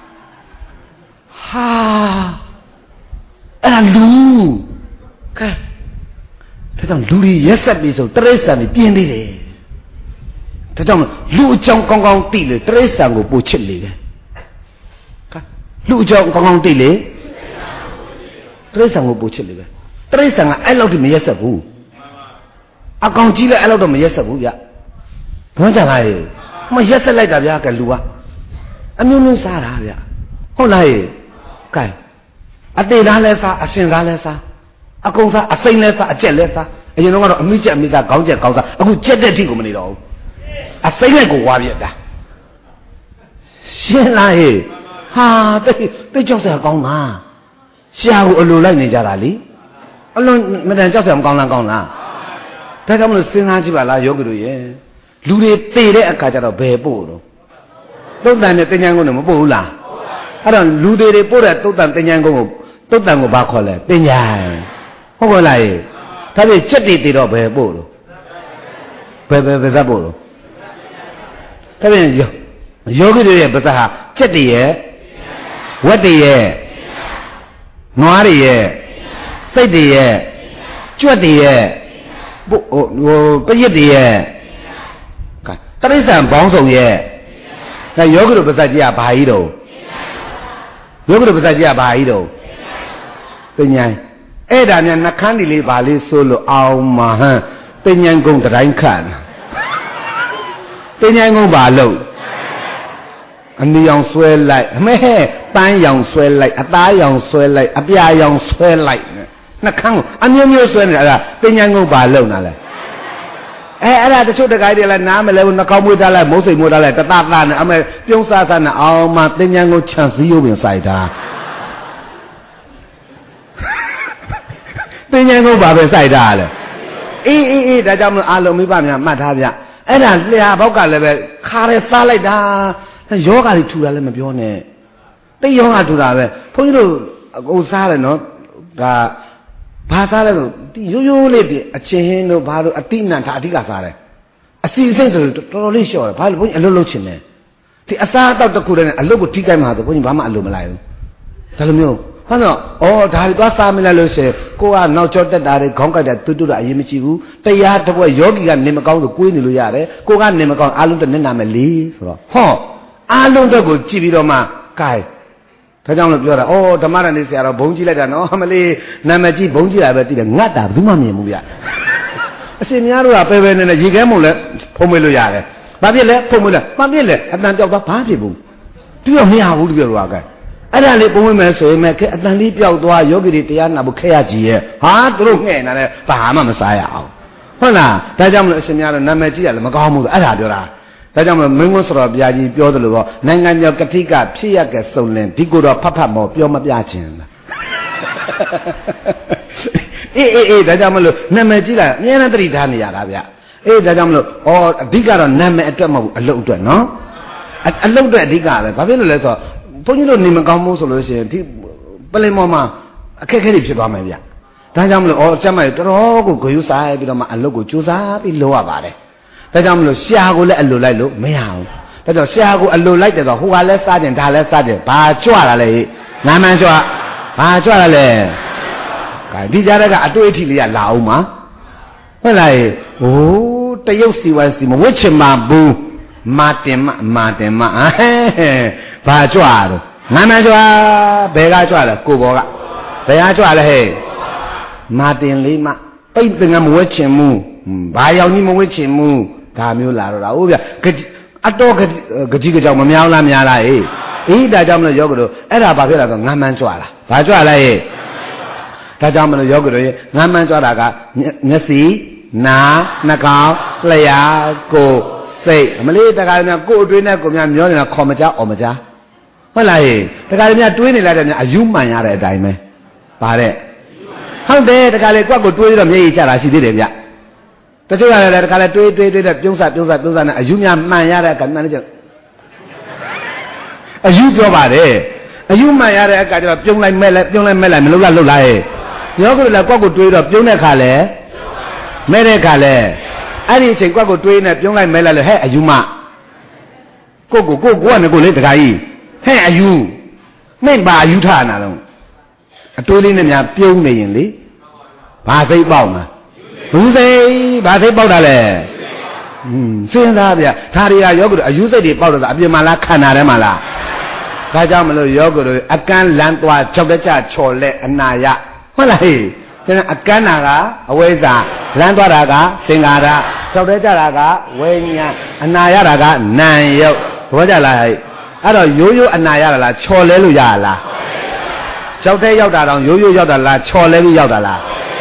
[SPEAKER 1] ဟာအဲ့ဒါလူကဲဒါကြောင့်လူတွေရက်ဆက်ပြီးဆိုတရိစ္ဆာန်တွေပြင်းသေးတယ်ဒါကြောင့်လူအကြောင်းကောင်းကောင်းသိလေတရိစ္ဆာန်ကိုပို့ချစ်လေတယ်ကဲလူအကြောင်းကောင်းကောင်းသိလေတရိစ္ဆာန်ကိုပို့ချစ်လေပဲတရိစ္ဆာန်ကအဲ့လောက်ထိမရက်ဆက်ဘူးအကောင်ကြီးလည်းအဲ့လောက်တော့မရက်ဆက်ဘူးဗျဘုန်းကြလားရေမရက်ဆက်လိုက်တာဗျာကဲလူကအမျိုးမျိုးစားတာဗျဟုတ်လားရေကဲအသေးသားလဲစားအရှင်သားလဲစား
[SPEAKER 2] အကုန်စားအစိမ့်လဲစားအကျက်လဲစားအရင်တော့ကတော့အမိကျက်အမိသားခေါင်းကျက်ခေါင်းစားအခုကျက်တဲ့အထိကိုမနေတော့ဘူးအစိမ့်လိုက်ကိုဝါပြက်တာရှင်းလားဟေးဟာတိတ်တိတ်ကြောက်စရာကောင်းတာရှာကိုအလိုလိုက်နေကြတာလေအလွန်မတန်ကြောက်စရာမကောင်းလားကောင်းလားဒါကြောင့်မလို့စဉ်းစားကြည့်ပါလားယောဂီတို့ရဲ့လူတွေသေတဲ့အခါကျတော့ဘယ်ပို့တော့တုတ်တန်နဲ့တင်ညာကုန်းနဲ့မပို့ဘူးလားအဲ့တော့လူတွေတွေပို့တဲ့တုတ်တန်တင်ညာကုန်းကိုတုတ်တန်ကိုဘာခေါ်လဲတင်ညာဟုတ်ကဲ့လားဒါပေမဲ့ချက်တွေသေတော့ဘယ်ပို့တော့ဘယ်ဘယ်ဘယ်သက်ပို့တော့ဒါပေမဲ့ယောဂီတွေရဲ့ပါးစပ်ဟာချက်တွေရဲ့ဝက်တွေရဲ့နွားတွေရဲ့စိတ်တွေရဲ့ကြွက်တွေရဲ့ဟိုဟိုပရစ်တွေရဲ့တရိစ္ဆာန်ဘောင်းဆောင်ရဲ့ဒါယောဂီတို့ပါးစပ်ကြီးကဘာကြီးတော့ယောဂီတို့ပါးစပ်ကြီးကဘာကြီးတော့ပညာအဲ့ဒါများနှခမ်းဒီလေးပါလေးဆိုလို့အောင်မဟန်ပညာကုံတိုင်းခန့်ပညာကုံပါလို့အနီရောင်ဆွဲလိုက်အမဲပန်းရောင်ဆွဲလိုက်အသားရောင်ဆွဲလိုက်အပြာရောင်ဆွဲလိုက်နှခမ်းကိုအမျိုးမျိုးဆွဲနေတာအဲ့ဒါပညာကုံပါလို့နားလဲအဲအဲ့ဒါတချို့တကိုင်းတွေလည်းနားမလဲဘူးနှကောင်းမွေးထားလိုက်မုတ်စိတ်မွေးထားလိုက်တတသားနဲ့အမဲပြုံးစားစားနဲ့အောင်မပညာကုံခြံစည်းရုပ်ပင်စိုက်တာပညာကုံပါပဲစိုက်တာလေအေးအေးအေးဒါကြောင့်မလို့အာလုံးမိဘများမှတ်ထားဗျအဲ့ဒါလျှာဘောက်ကလည်းပဲခါရဲစားလိုက်တာယောဂါတွေထူတာလည်းမပြောနဲ့တိတ်ယောဂါထူတာပဲဘုန်းကြီးတို့အကုန်စားတယ်နော်ဒါဘာစားလဲဆိုဒီရိုးရိုးလေးဒီအချင်းဟင်းတို့ဘာလို့အတိနံထားအဓိကစားတယ်အစီအစိမ့်ဆိုတော်တော်လေးလျှော့တယ်ဘာလို့ဘုန်းကြီးအလုပ်လုပ်ချင်တယ်ဒီအစားအသောက်တစ်ခုတည်းနဲ့အလုပ်ကိုထိကြိုက်မှာဆိုဘုန်းကြီးဘာမှအလုပ်မလိုက်ဘူးဒါလိုမျိုးဟုတ်တော့ဩဒါတွေသွားစားမလိုက်လို့ရှိရင်ကိုကနောက်ကျောတက်တာတွေခေါင်းကိုက်တာတူတူတာအရင်မကြည့်ဘူးတရားတစ်ပွဲယောဂီကနေမကောင်းဆိုကိုွေးနေလို့ရတယ်ကိုကနေမကောင်းအားလုံးတက်နေနာမယ်လေဆိုတော့ဟောအားလုံးတက်ကိုကြည့်ပြီးတော့မှကဲဒါကြောင့်လို့ပြောတာဩဓမ္မရဏိဆရာတော်ဘုံကြည့်လိုက်တာနော်မလေးနာမည်ကြီးဘုံကြည့်တာပဲသိတယ်ငတ်တာဘယ်သူမှမြင်ဘူးဗျအရှင်များတို့ကပဲပဲနေနေရေခဲမုံလဲဖုံးမွေးလို့ရတယ်ဘာဖြစ်လဲဖုံးမွေးလဲမပြစ်လဲအတန်ပြောက်သွားဘာဖြစ်ဘူးတူတော့မရဘူးတူပြောလို့ကဲအဲ့ဒါလေးပုံဝင်မယ်ဆိုရင်မဲ့အတန်လေးပြောက်သွားယောဂီတွေတရားနာဖို့ခက်ရကြီးရဲ့ဟာသူတို့ငှဲ့နေတယ်ဘာမှမစားရအောင်ဟုတ်လားဒါကြောင့်မလို့အရှင်များတို့နာမည်ကြီးရတယ်မကောင်းဘူးအဲ့ဒါပြောတာဒါကြောင့်မလို့မင်းကုန်းဆိုတော်ဘုရားကြီးပြောသလိုပေါ့နိုင်ငံကျော်ကတိကဖြစ်ရကဲစုံလင်ဒီကိုတော့ဖတ်ဖတ်မောပြောမပြခြင်းလားအေးအေးအေးဒါကြောင့်မလို့နာမည်ကြီးလာအများနဲ့တတိထားနေရတာဗျအေးဒါကြောင့်မလို့ဩအဓိကတော့နာမည်အတွက်မဟုတ်ဘူးအလုပ်အတွက်နော်အလုပ်အတွက်အဓိကပဲဘာဖြစ်လို့လဲဆိုတော့ဘုန်းကြီးတို့နေမကောင်းဘူးဆိုလို့ရှိရင်ဒီပလင်ပေါ်မှာအခက်အခဲတွေဖြစ်သွားမယ်ဗျဒါကြောင့်မလို့ဩအကျမ်းမတော်တော်ကိုဂရုစိုက်ပြီးတော့မှအလုပ်ကိုကြိုးစားပြီးလုပ်ရပါတယ်ဒါကြောင့်မလို့ရှာကိုလည်းအလိုလိုက်လို့မရဘူးဒါကြောင့်ရှာကိုအလိုလိုက်တယ်ဆိုဟိုကလည်းစားတယ်ဒါလည်းစားတယ်ဘာကြွလာလဲငါမှန်ကြွဘာကြွလာလဲကဲဒီကြားထဲကအတွေ့အထိလေးကလာအောင်မှာဟုတ်လားဟိုးတရုတ်စီဝိုင်းစီမဝစ်ချင်မှာဘူးမာတင်မမာတင်မအဲဘာကြွတော့ငါမှန်ကြွဘယ်ကကြွလဲကိုဘောကဘယ်ကကြွလဲဟဲ့မာတင်လေးမပိတ်ပင်ကမဝစ်ချင်ဘူးဘာရောက်ကြီးမဝစ်ချင်ဘူးဒါမျိုးလာတော့တာဟုတ်ဗျအတော်ကကြီးကကြောင်မများလားများလားဟေးအေးဒါကြောင့်မလို့ယောဂတို့အဲ့ဒါဘာဖြစ်လာတော့ငါမှန်းကြွလာဘာကြွလာဟေးဒါကြောင့်မလို့ယောဂတို့ရေငါမှန်းကြွတာကမျက်စိနာနှာခေါင်းလျှာကိုယ်စိတ်အမလေးတခါတည်းများကိုယ်အတွင်းနဲ့ကိုယ်များမျောနေတာခေါ်မကြအော်မကြဟုတ်လားဟေးတခါတည်းများတွေးနေလိုက်တယ်များအယူမှန်ရတဲ့အတိုင်းပဲပါတဲ့ဟုတ်တယ်တခါလေကွက်ကိုတွေးပြီးတော့မျက်ရည်ချတာရှိသေးတယ်ဗျတချို့ကလည်းတခါလေတွေးတွေးတွေးတဲ့ပြုံးစားပြုံးစားပြုံးစားနဲ့အယူများမှန်ရတဲ့အခါမှန်နေကြအယူပြောပါတယ်အယူမှန်ရတဲ့အခါကျတော့ပြုံးလိုက်မဲ့လိုက်ပြုံးလိုက်မဲ့လိုက်မလုပ်လားလုပ်လားဟဲ့ယောဂိလည်းကွက်ကိုတွေးတော့ပြုံးတဲ့ခါလဲမဲ့တဲ့ခါလဲအဲ့ဒီအချိန်ကွက်ကိုတွေးနေပြုံးလိုက်မဲ့လိုက်လို့ဟဲ့အယူမကိုကိုကိုကိုကနေကိုလေတခါကြီးဟဲ့အယူမဲ့ပါအယူထနာတော့အတွေးလေးနဲ့များပြုံးနေရင်လေဘာသိပေါက်မှာဘူးစိတ်ဘာသိပေါက်တာလဲဟွန်းစဉ်းစားဗျဒါတွေကယောဂိတို့အယူစိတ်တွေပေါက်တော့အပြင်မှာလားခန္ဓာထဲမှာလားဒါကြောင့်မလို့ယောဂိတို့အကန်းလန်းသွား၆တက်ကြချော်လက်အနာရဟုတ်လားဟေးအကန်းနာကအဝိဇ္ဇာလန်းသွားတာကသင်္ခါရ၆တက်ကြတာကဝိညာဉ်အနာရတာကနာမ်ယုတ်သဘောကျလားဟဲ့အဲ့တော့ရိုးရိုးအနာရတာလားချော်လဲလို့ရလား၆တက်ရောက်တာတော့ရိုးရိုးရောက်တာလားချော်လဲပြီးရောက်တာလား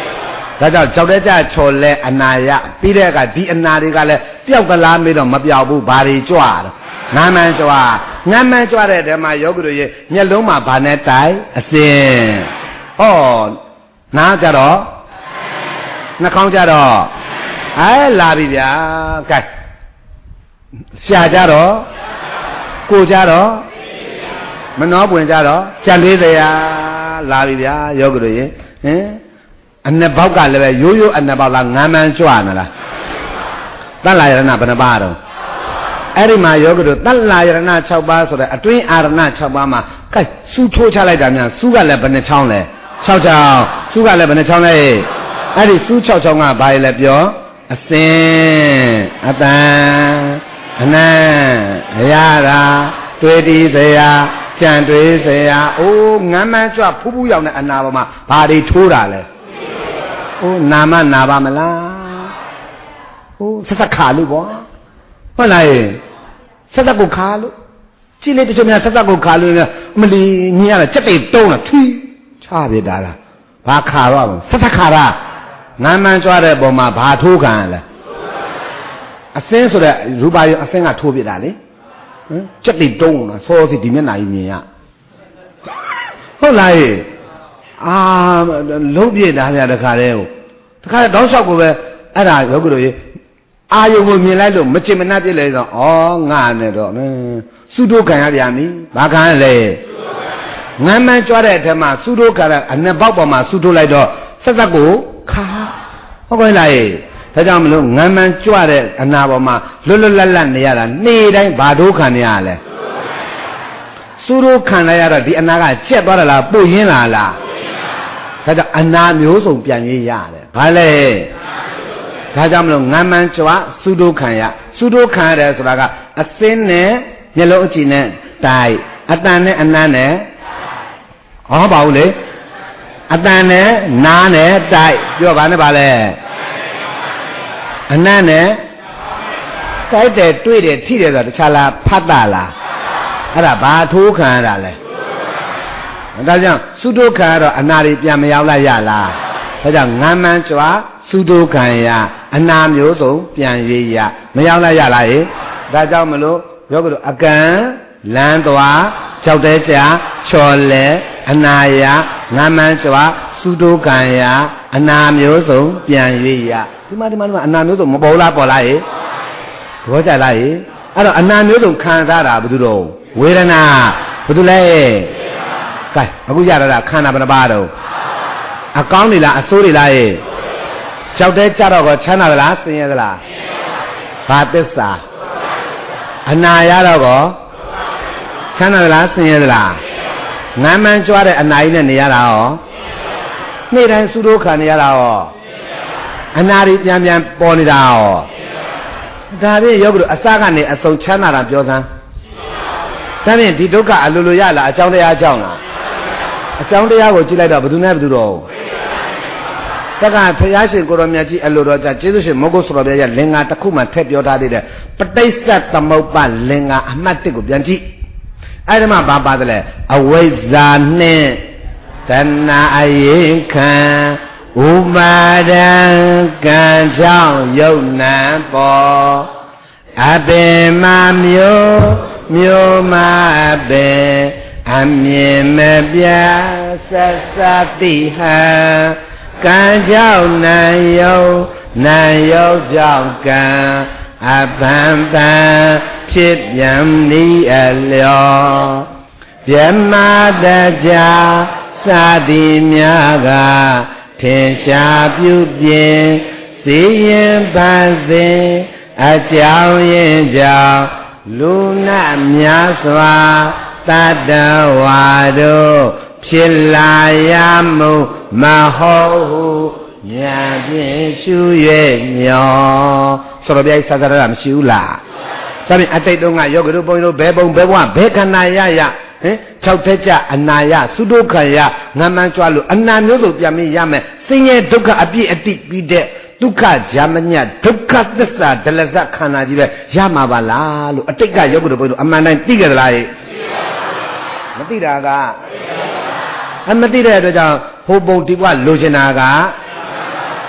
[SPEAKER 2] ဒါကြောင့်ကြောက်တဲ့ကြချော်လဲအနာရပြီးတဲ့အခါဒီအနာတွေကလည်းပျောက်ကလားမေးတော့မပြောက်ဘူးဘာတွေကြွတော့ငမ်းမှန်းကြွငမ်းမှန်းကြွတဲ့တဲမှာယောဂီတို့ရဲ့မျက်လုံးမှာဘာနဲ့တိုင်အစင်ဟောနားကြတော့နှာခေါင်းကြတော့အဲလာပြီဗျာကဲရှာကြတော့ကိုကြတော့မနှောပွင့်ကြတော့ကြံသေးစရာလာပြီဗျာယောဂီတို့ရဲ့ဟင်အနှစ်ပေါက်ကလည်းပဲရိုးရိုးအနှစ်ပေါက်လားငမ်းမှန်းကြွနလားတဏ္ဍာယရဏဘယ်နှပါတော့အဲ့ဒီမှာယောဂီတို့တဏ္ဍာယရဏ၆ပါးဆိုတဲ့အတွင်းအာရဏ၆ပါးမှာကဲစူးထိုးချလိုက်တာများစူးကလည်းဘယ်နှချောင်းလဲ၆ချောင်းစူးကလည်းဘယ်နှချောင်းလဲအဲ့ဒီစူး၆ချောင်းကဘာလဲပြောအစင်အတန်အနံအရာရာတွေ့တီးစရာကြံတွေးစရာအိုးငမ်းမှန်းကြွဖူးဖူးရောက်တဲ့အနာပေါ်မှာဘာတွေထိုးတာလဲအိုးနာမနာပါမလားအိုးဆက်ဆက်ခါလို့ပေါ့ဟုတ်လားဆက်ဆက်ကိုခါလို့ကြည့်လေတချို့များဆက်ဆက်ကိုခါလို့အမလီညရတာစက်တိတ်တုံးတာထွီးချပြတာလားဘာခါတော့ဆက်ဆက်ခါတာငမ်းမှန်းကြွတဲ့ပုံမှာဘာထိုးခံရလဲအစင်းဆိုတဲ့ရူပါယအစင်းကထိုးပြတာလေဟမ်စက်တိတ်တုံးတာစောစီဒီမျက်နှာကြီးမြင်ရဟုတ်လားအာလုံးပြတာဗျာတခါတည်းကိုတခါတောင်းလျှောက်ကိုပဲအဲ့ဒါယောဂီတို့ရေအာယုံကိုမြင်လိုက်လို့မချင်မနှက်ပြစ်လေဆိုဩငါနဲ့တော့စုတို့ခံရပြန်ပြီဘာခံရလဲငမ်းမှန်းကြွတဲ့အထက်မှာစုတို့ခံရအနှစ်ပေါက်ပေါ်မှာစုတို့လိုက်တော့ဆက်ဆက်ကိုခါဟုတ်ကဲ့လားဒါကြောင့်မလို့ငမ်းမှန်းကြွတဲ့အနာပေါ်မှာလွတ်လွတ်လပ်လပ်နေရတာနေ့တိုင်းဘာတို့ခံနေရလဲစုတို့ခံလိုက်ရတော့ဒီအနာကချက်သွားတယ်လားပို့ရင်းလာလားဒါကြောင့်အနာမျိုးစုံပြန်ရေးရတယ်ဘာလဲဒါကြောင့်မလို့ငမ်းမှန်းကြွစုတို့ခံရစုတို့ခံရတယ်ဆိုတာကအစင်းနဲ့မျက်လုံးအကြည့်နဲ့တိုင်အတန်နဲ့အနမ်းနဲ့ဟောပါဘူးလေအတန်နဲ့နားနဲ့တိုက်ပြောပါနဲ့ပါလဲအနမ်းနဲ့တိုက်တယ်တွေ့တယ်ထိတယ်ဆိုတာတခြားလားဖတ်တာလားအဲ့ဒါဘာထိုးခံရတာလဲဒါကြောင့်သုဒ္ဓခံရတော့အနာတွေပြန်မရောက်လိုက်ရလားဒါကြောင့်ငမ်းမှန်းကြွသုဒ္ဓခံရအနာမျိုးစုံပြန်ရေးရမရောက်လိုက်ရလားဟေ့ဒါကြောင့်မလို့ယောဂတို့အကံလမ်းသွားကြောက်တဲ့ကြာချော်လဲအနာရငမ်းမှန်းကြွသုဒ္ဓခံရအနာမျိုးစုံပြန်ရေးရဒီမှာဒီမှာဒီမှာအနာမျိုးစုံမပေါ်လားပေါ်လားဟေ့ဘောကြလားဟေ့အဲ့တော့အနာမျိုးစုံခံစားတာဘယ်သူတော့ဝေဒနာဘယ်သူလဲကဲအခုရတာခန္ဓာဘယ်နှပါတော့အကောင်းနေလားအဆိုးနေလားဟေ့ကြောက်တဲ့ကြတော့ကောချမ်းသာသလားဆင်းရဲသလားဘာသစ္စာအနာရတော့ကောချမ်းသာသလားဆင်းရဲသလားငမ်းမှန်းကြွားတဲ့အနာကြီးနဲ့နေရတာရောနေ့တိုင်းသုဒ္ဓခံနေရတာရောအနာတွေပြန်ပြန်ပေါ်နေတာရောဒါဖြင့်ယောဂီတို့အစကနေအဆုံးချမ်းသာတာပြောသမ်းဒါဖြင့်ဒီဒုက္ခအလိုလိုရလားအကြောင်းတရားကြောင့်လားအကြောင်းတရားကိုကြည့်လိုက်တော့ဘယ်သူနဲ့ဘယ်သူတော့တက္ကဖျားရှင်ကိုရောမြတ်ကြီးအလိုတော်ကြကျေးဇူးရှင်မောဂုဆိုတော်ပြရလင်္ကာတစ်ခုမှထည့်ပြောထားသေးတယ်ပဋိစ္စသမုပ္ပါလင်္ကာအမှတ်တစ်ကိုပြန်ကြည့်အဲ့ဒီမှာဘာပါတယ်လဲအဝိဇ္ဇာနဲ့တဏှာအရင်ခံဥပါဒံကံကြောင့်ယုတ်နံပေါ်အပင်မမျိုးမျိုးမပင်အမြင်မပြဆက်စတိဟံကံကြောင့်နံယုတ်နံယုတ်ကြောင့်ကံအပံပံဖြစ်ပြန်ဤအလျောပြမတကြသာတိများကထင်ရှားပြုပြင်စီရင်ပန်းစဉ်အကြောင်းရင်ကြောင့်လူနာများစွာတတ္တဝါတို့ဖြစ်လာရမှုမဟုတ်ဟုဉာဏ်ဖြင့်ရှု၍မျောဆိုတော့ဗျာစာစရတာမရှိဘူးလားဒါဖြင့်အတိတ်တုန်းကယောဂီတို့ဘုန်းကြီးတို့ဘယ်ပုံဘယ်ဘဝဘယ်ခန္ဓာရရဟင်၆ထက်ကြအနာယသုဒ္ဓခံရငမ်းမှန်းကြွလို့အနာမျိုးစုံပြန်ပြီးရမယ်ဆင်းရဲဒုက္ခအပြည့်အတိပြီးတဲ့ဒုက္ခဇာမညဒုက္ခသစ္စာဒလဇခန္ဓာကြီးပဲရမှာပါလားလို့အတိတ်ကယောဂီတို့ဘုန်းကြီးတို့အမှန်တိုင်းသိကြသလားဟဲ့မသိတာကအမသိတဲ့အတွက်ကြောင့်ဟိုပုံဒီဘဝလိုချင်တာက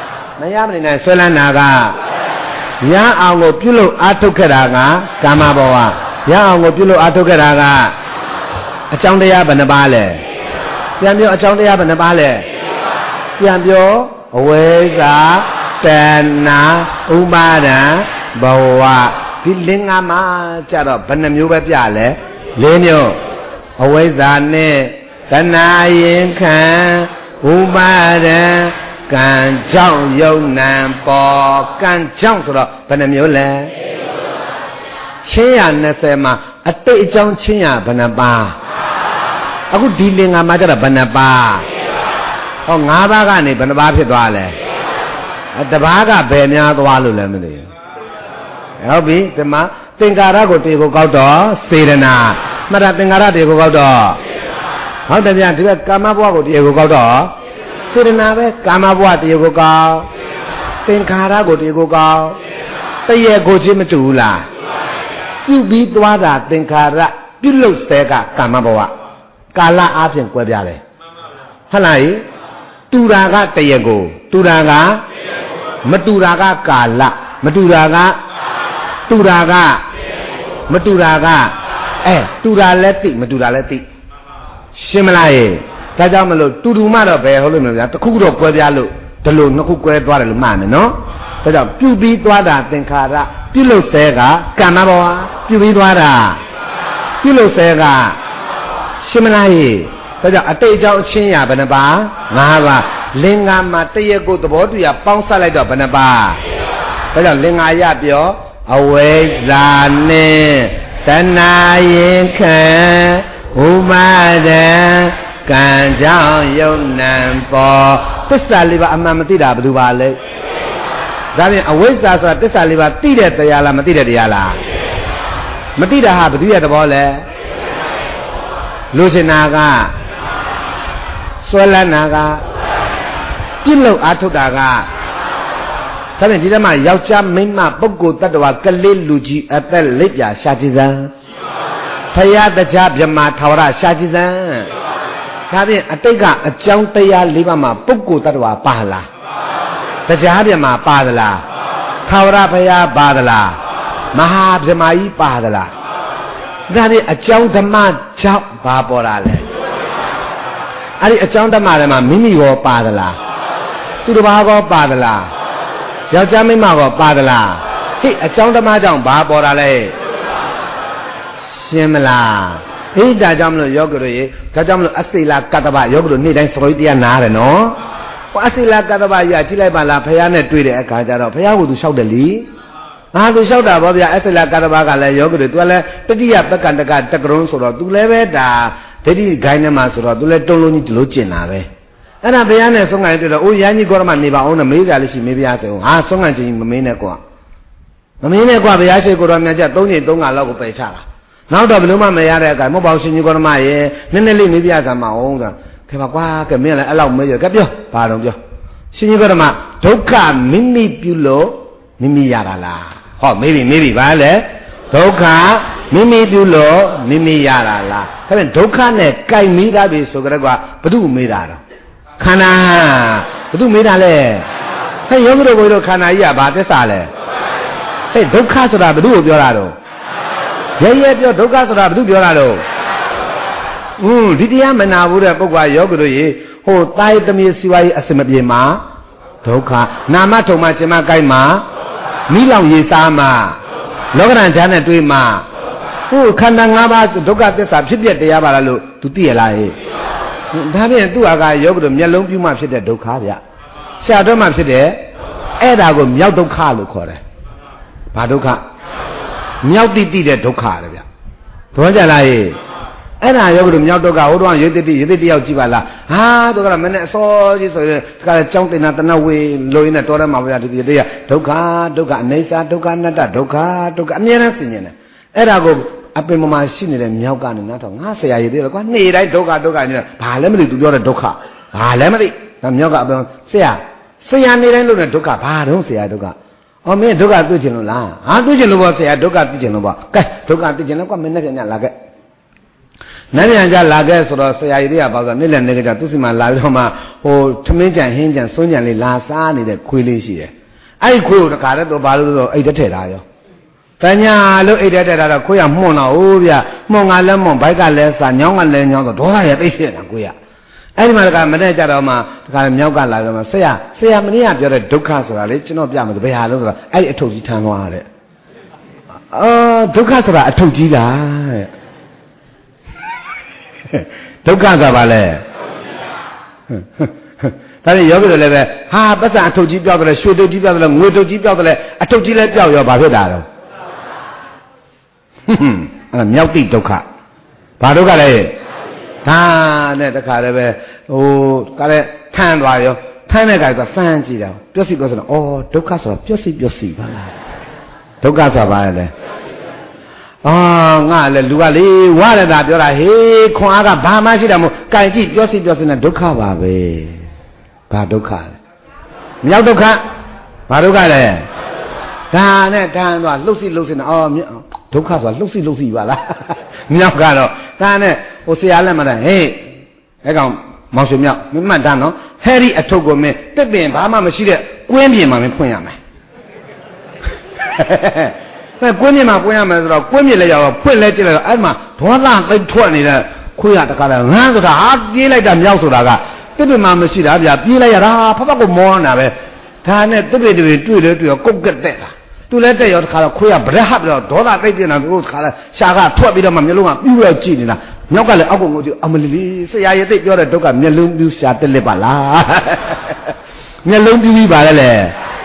[SPEAKER 2] မရမနေနဲ့ဆွဲလန်းတာကရအောင်ကိုပြုလို့အားထုတ်ခဲ့တာကကာမဘဝရအောင်ကိုပြုလို့အားထုတ်ခဲ့တာကအကြောင်းတရားဘယ်နှပါလဲပြန်ပြောအကြောင်းတရားဘယ်နှပါလဲပြန်ပြောအဝိဇ္ဇာတဏှာဥပါဒံဘဝဒီလင်္ကာမှာကြတော့ဘယ်နှမျိုးပဲပြလဲလေးမျိုးအဝိဇ္ဇာနဲ့တဏှာရင်ခံဥပါဒံကံကြောင့်ယုံနံပေါ်ကံကြောင့်ဆိုတော့ဘယ်နှမျိုးလဲချင်းရနှစ်ဆယ်မှာအတိတ်အကြောင်းချင်းရဘယ်နှပါအခုဒီလင်္ကာမှာကြတော့ဘယ်နှပါဟောငါးပါးကနေဘယ်နှပါဖြစ်သွားလဲတပါးကဘယ်များသွားလို့လဲမသိဘူးဟုတ်ပြီဒီမှာသင်္ကာရကိုတေကိုကောက်တော့စေတနာမှတ်တာသင်္ကာရတေကိုကောက်တော့ဟုတ်တယ်ဗျဒီဘက်ကာမဘဝကိုတေကိုကောက်တော့စေတနာပဲကာမဘဝတေကိုကောက်သင်္ခါရကိုတေကိုကောက်တရေကိုချင်းမတူဘူးလားပြုပြီးသွားတာသင်္ခါရပြုလုပ်တဲ့ကကာမဘဝကာလအားဖြင့်ကွဲပြားတယ်ဟုတ်လားတူတာကတရေကိုတူတာကမတူတာကကာလမတူတာကတူတာကမတူတာကအဲတူတာလည်းသိမတူတာလည်းသိရှင်းမလားရေဒါကြောင့်မလို့တူတူမှတော့ဘယ်ဟုတ်လို့မလဲဗျာတစ်ခုတော့ကွဲပြားလို့ဒီလိုနှစ်ခုကွဲသွားတယ်လို့မှတ်မယ်နော်ဒါကြောင့်ပြုပြီးသွားတာသင်္ခါရပြုလို့ဆဲကကမ္မဘဝပြုပြီးသွားတာပြုလို့ဆဲကရှင်းမလားရေဒါကြောင့်အတိတ်အကြောင်းအချင်းရဘယ်နှပါငါးပါးလင်္ကာမှာတရက်ကိုသဘောတူရပေါင်းစပ်လိုက်တော့ဘယ်နှပါဒါကြောင့်လင်္ကာရပြောအဝိဇ္ဇာနဲ့တဏှာရင်ခံဥပါဒံကံကြောင့်ယုံနံပေါ်သစ္စာလေးပါအမှန်မသိတာဘယ်သူပါလဲဒါဖြင့်အဝိဇ္ဇာဆိုတာသစ္စာလေးပါသိတဲ့တရားလားမသိတဲ့တရားလားမသိတာဟာဘယ်သူရဲ့သဘောလဲလူရှင်နာကဆွဲလန်းနာကပြစ်လို့အားထုတ်တာကဒါဖြင့်ဒီထဲမှာယောက်ျားမိန်းမပုဂ္ဂိုလ်တ attva ကလေးလူကြီးအသက်လက်ပြရှာကြည်စံဖယားတရားမြမထာဝရရှာကြည်စံဒါဖြင့်အတိတ်ကအကြောင်းတရားလေးပါးမှာပုဂ္ဂိုလ်တ attva ပါလားတရားမြမပါသလားထာဝရဘုရားပါသလားမဟာဗြဟ္မာကြီးပါသလားဒါဖြင့်အကြောင်းဓမ္မကြောင့်ဘာပေါ်တာလဲအဲ့ဒီအကြောင်းဓမ္မတွေမှာမိမိရောပါသလားသူတစ်ပါးကောပါသလားယောက်ျားမိန်းမကောပါသလားဟိအကြောင်းဓမ္မကြောင့်ဘာပေါ်တာလဲရှင်းမလားဟိဒါကြောင့်မလို့ယောဂတို့ရေဒါကြောင့်မလို့အစိလာကတ္တဗယောဂတို့နေ့တိုင်းစရိုက်တရားနားတယ်နော်ဟောအစိလာကတ္တဗရကြည့်လိုက်ပါလားဖះနဲ့တွေ့တဲ့အခါကျတော့ဖះကသူလျှောက်တယ်လीငါသူလျှောက်တာဗောဗျာအစိလာကတ္တဗကလည်းယောဂတို့ तू လည်းတတိယပက္ကန္တကတက္ကရုံးဆိုတော့ तू လည်းပဲဒါဒိဋ္ဌိဂိုင်းထဲမှာဆိုတော့ तू လည်းတုံးလုံးကြီးဒီလိုကျင်တာပဲအဲ့ဒါဘုရားနဲ့ဆုံးခံတွေ့တော့အိုးရန်ကြီးကောရမနေပါအောင်နဲ့မေးကြလို့ရှိမေးပြဆိုဟာဆုံးခံချင်းမမင်းနဲ့ကွာမမင်းနဲ့ကွာဘုရားရှိခိုးတော်မြတ်ကျသုံးချိန်သုံးခါလောက်ကိုပယ်ချတာနောက်တော့ဘယ်လိုမှမရတဲ့အခါမဟုတ်ပါဘူးရှင်ကြီးကောရမရဲ့နည်းနည်းလေးမေးပြစမ်းမအောင်ဆိုခဲပါကွာကဲမင်းလည်းအဲ့လောက်မေးရကဲပြောဘာတော့ပြောရှင်ကြီးကောရမဒုက္ခမိမိပြုလို့မိမိရတာလားဟောမေးပြီမေးပြီဘာလဲဒုက္ခမိမိပြုလို့မိမိရတာလားဒါပြန်ဒုက္ခနဲ့ကြိုက်မိတာပြီဆိုကြတော့ဘု து မေးတာတော့ခန္ဓာဘု து မေးတာလဲဟဲ့ယောဂီတို့ဘုရားခန္ဓာကြီးကဘာသစ္စာလဲဟဲ့ဒုက္ခဆိုတာဘု து ကိုပြောတာတော့ရဲရဲပြောဒုက္ခဆိုတာဘု து ပြောတာတော့อืมဒီတရားမနာဘူးတဲ့ပုဂ္ဂိုလ်ယောဂီတို့ရေဟိုတာယသမီးစီဝါကြီးအစမပြေမှာဒုက္ခနာမထုံမှာကျင်မကိုက်မှာမိလောင်ရေးစားမှာလောကရန်ဈာနဲ့တွေးမှာဟိုခန္ဓာ၅ပါးဒုက္ခသစ္စာဖြစ်ပြတရားပါလားလို့ तू သိရလားဟဲ့ဒါဖြင့်သူ့အာကယောဂတို့မျက်လုံးပြူမှဖြစ်တဲ့ဒုက္ခဗျရှာတော့မှဖြစ်တဲ့အဲ့ဒါကိုမြောက်ဒုက္ခလို့ခေါ်တယ်ဘာဒုက္ခမြောက်တိတိတဲ့ဒုက္ခလေဗျသဘောကျလားဟဲ့အဲ့ဒါယောဂတို့မြောက်ဒုက္ခဟိုတော့ရေတိတိရေတိတယောက်ကြည့်ပါလားဟာသူကမနဲ့အစောကြီးဆိုရင်ဒီကလည်းကြောင်းတင်တာတနဝေလို့ရင်းနဲ့တော်တယ်မှာဗျာဒီဒီတရားဒုက္ခဒုက္ခအနေစာဒုက္ခအနတ္တဒုက္ခဒုက္ခအမြဲတမ်းဆင်ញင်တယ်အဲ့ဒါကိုအပင်မမရှိနေတဲ့မြောက်ကနေနောက်တော့ငါဆရာရည်သေးတယ်ကွာနေ့တိုင်းဒုက္ခဒုက္ခနေတာဘာလဲမသိသူပြောတဲ့ဒုက္ခဘာလဲမသိဒါမြောက်ကအပင်ဆရာဆရာနေတိုင်းလို့တဲ့ဒုက္ခဘာတော့ဆရာဒုက္ခအော်မင်းဒုက္ခသိချင်လို့လားဟာသိချင်လို့ပေါ့ဆရာဒုက္ခသိချင်လို့ပေါ့ကဲဒုက္ခသိချင်လို့ကွာမင်းနဲ့ပြန်ညလာခဲ့နတ်ပြန်ကြလာခဲ့ဆိုတော့ဆရာကြီးတွေကပေါ့ဆိုနေ့လည်းနေကြသူစီမှာလာပြီးတော့မှဟိုထမင်းကြံဟင်းကြံစွန်းကြံလေးလာစားနေတဲ့ခွေးလေးရှိတယ်အဲ့ဒီခွေးကိုတခါတည်းတော့ဘာလို့လဲဆိုအိတ်တက်ထည့်ထားရောတညာလို့အိတ်တက်ထည့်ထားတော့ခွေးကမှုန်တော့ဟိုးဗျမှုန်ကလည်းမှုန်ဘိုက်ကလည်းစားညောင်းကလည်းညောင်းတော့ဒေါသရသိဖြစ်နေတာခွေးကအဲ့ဒီမှာတခါမနဲ့ကြတော့မှတခါမြောက်ကလာတော့မှဆရာဆရာမင်းကပြောတဲ့ဒုက္ခဆိုတာလေကျွန်တော်ပြမယ်ဘယ်ဟာလို့ဆိုတော့အဲ့ဒီအထုပ်ကြီးထမ်းသွားတဲ့အော်ဒုက္ခဆိုတာအထုပ်ကြီးလားတဲ့ဒုက္ခဆိုတာဘာလဲဒါနဲ့ယောဂီတို့လည်းပဲဟာပတ်စံအထုပ်ကြီးပြောက်တယ်ရွှေတုပ်ကြီးပြောက်တယ်ငွေတုပ်ကြီးပြောက်တယ်အထုပ်ကြီးလည်းပြောက်ရောဘာဖြစ်တာတော့အဲ့ဒါမြောက်တိဒုက္ခဘာဒုက္ခလဲဒါနဲ့တခါလည်းပဲဟိုကလည်းထမ်းသွားရောထမ်းတဲ့ခါကျဖမ်းကြည့်တာပျော့စီပျော့စီတော့အော်ဒုက္ခဆိုတာပျော့စီပျော့စီပါလားဒုက္ခဆိုတာဘာလဲအာငါလည်းလူကလေဝရတာပြောတာဟေးခွန်အားကဘာမှရှိတာမို့ကြိုင်ကြည့်ပြောစီပြောစီနဲ့ဒုက္ခပါပဲဘာဒုက္ခလဲမြောက်ဒုက္ခဘာဒုက္ခလဲဒါနဲ့တန်းသွားလှုပ်စီလှုပ်စီနဲ့အော်ဒုက္ခဆိုတာလှုပ်စီလှုပ်စီပါလားမြောက်ကတော့ဒါနဲ့ဟိုဆရာလည်းမတန်းဟေးအဲ့ကောင်မောင်ရွှေမြောက်မမှတ်တမ်းနော်ဟဲ့ဒီအထုပ်ကိုမင်းတက်ပင်ဘာမှမရှိတဲ့ကွင်းပြင်မှာမင်းဖွင့်ရမယ်အဲကွင်းမြင့်မှာပွင့်ရမယ်ဆိုတော့ကွင်းမြင့်လည်းရောက်တော့ဖွင့်လဲကြည့်လိုက်တော့အဲ့မှာဒေါသသိထွက်နေတဲ့ခွေးရတကားလဲငန်းဆိုတာဟာပြေးလိုက်တာမြောက်ဆိုတာကတစ်ပင်မှမရှိတာဗျာပြေးလိုက်ရတာဖဖကမောနေတာပဲဒါနဲ့တစ်ပင်တွေတွေ့တယ်တွေ့ရောကုတ်ကက်တက်တာသူလည်းတက်ရောတခါတော့ခွေးရဗရက်ဟပ်ပြီးတော့ဒေါသသိပြနေတာသူတခါလဲရှာကထွက်ပြီးတော့မှမျက်လုံးကပြူးတော့ကြည့်နေတာမြောက်ကလည်းအောက်ကငိုကြည့်အမလီလေးဆရာရဲ့သိပြောတဲ့ဒုက္ခမျက်လုံးပြူးရှာတက်လက်ပါလားမျက်လုံးပြူးပြီးပါလေလေ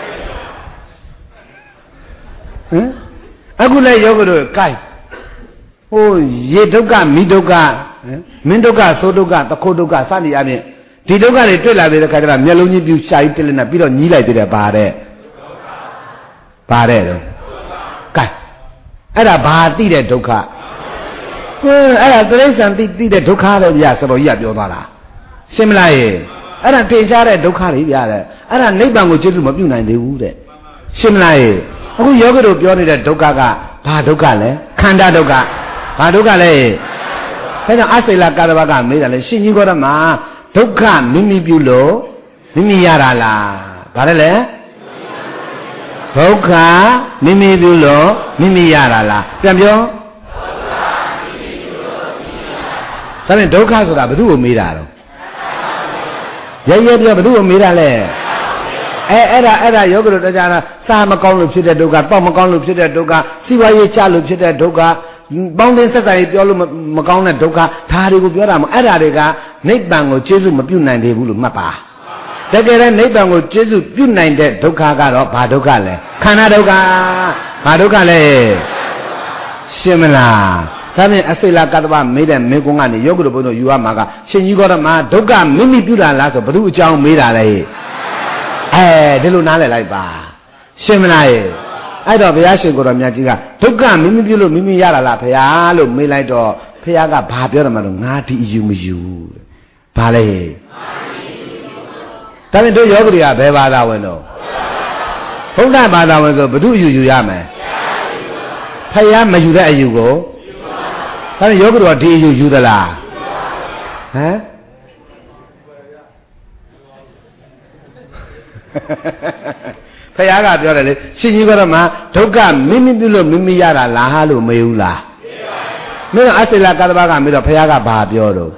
[SPEAKER 2] ဟမ်အခုလည်းယောဂတို့ကိုက်ဟိုရေဒုက္ခမိဒုက္ခမင်းဒုက္ခဆိုဒုက္ခသခိုဒုက္ခစသည်အပြင်ဒီဒုက္ခတွေတွေ့လာတဲ့ခါကျတော့မျက်လုံးကြီးပြူရှာကြီးတက်လက်နဲ့ပြီးတော့ညီးလိုက်သေးတယ်ပါတဲ့ပါတဲ့တော့ကိုက်အဲ့ဒါဘာသိတဲ့ဒုက္ခဟဲ့အဲ့ဒါသရိစ္ဆာန်သိသိတဲ့ဒုက္ခတော့ဗျာဆိုတော့ကြီးကပြောသွားတာရှင်းမလားရေအဲ့ဒါထေရှားတဲ့ဒုက္ခတွေဗျာတဲ့အဲ့ဒါနိဗ္ဗာန်ကိုကျေစုမပြုနိုင်သေးဘူးတဲ့ရှင်းမလားရေအခုယောဂတို့ပြောနေတဲ့ဒုက္ခကဘာဒုက္ခလဲခန္ဓာဒုက္ခဘာဒုက္ခလဲဒါကြောင့်အစိလကာရဘကမေးတယ်လေရှင်ကြီးကောရမှာဒုက္ခမိမိပြုလို့မိမိရတာလားဘာလဲလဲဒုက္ခမိမိပြုလို့မိမိရတာလားပြန်ပြောဒုက္ခမိမိပြုလို့မိမိရတာဒါဖြင့်ဒုက္ခဆိုတာဘယ်သူ့ကိုမေးတာတော့ရဲရဲပြောဘယ်သူ့ကိုမေးတာလဲအဲအဲ့ဒါအဲ့ဒါယောဂတို့တရားနာစားမကောင်းလို့ဖြစ်တဲ့ဒုက္ခတောက်မကောင်းလို့ဖြစ်တဲ့ဒုက္ခစီဝါရေးချလို့ဖြစ်တဲ့ဒုက္ခပေါင်းတင်ဆက်ဆံရေးပြောလို့မကောင်းတဲ့ဒုက္ခဒါတွေကိုပြောတာမဟုတ်အဲ့ဒါတွေကနိဗ္ဗာန်ကိုကျေစုမပြုနိုင်သေးဘူးလို့မှတ်ပါတကယ်လည်းနိဗ္ဗာန်ကိုကျေစုပြုနိုင်တဲ့ဒုက္ခကတော့ဘာဒုက္ခလဲခန္ဓာဒုက္ခဘာဒုက္ခလဲရှင်းမလားဒါဖြင့်အစိလကတ္တဗမေးတဲ့မေကွန်းကနေယောဂတို့ဘုန်းတော်ယူရမှာကရှင်ကြီးကောရမှာဒုက္ခမိမိပြုတာလားဆိုဘယ်သူအကြောင်းမေးတာလဲအဲဒီလိုနားလည်လိုက်ပါရှင်းမလားရဲ့အဲ့တော့ဘုရားရှင်ကိုယ်တော်မြတ်ကြီးကဒုက္ခမိမိပြုလို့မိမိရတာလားဘုရားလို့မေးလိုက်တော့ဘုရားကဘာပြောတယ်မလို့ငါဒီအယူမယူဘာလဲဒါဖြင့်တို့ယောဂတွေကဘယ်ဘာသာဝင်တော့ဘုရားဘာသာဝင်ဆိုဘု து အယူယူရမယ်ဘုရားမယူတဲ့အယူကိုဒါဖြင့်ယောဂတွေကဒီအယူယူသလားဟမ်ဖခင်ကပြောတယ်လေရှင်ကြီးကတော့မှဒုက္ခမိမိပြုလို့မိမိရတာလားလို့မေးဘူးလားမေးပါဘူးမင်းအစိလကတ္တဗကမေးတော့ဖခင်ကဘာပြောတော့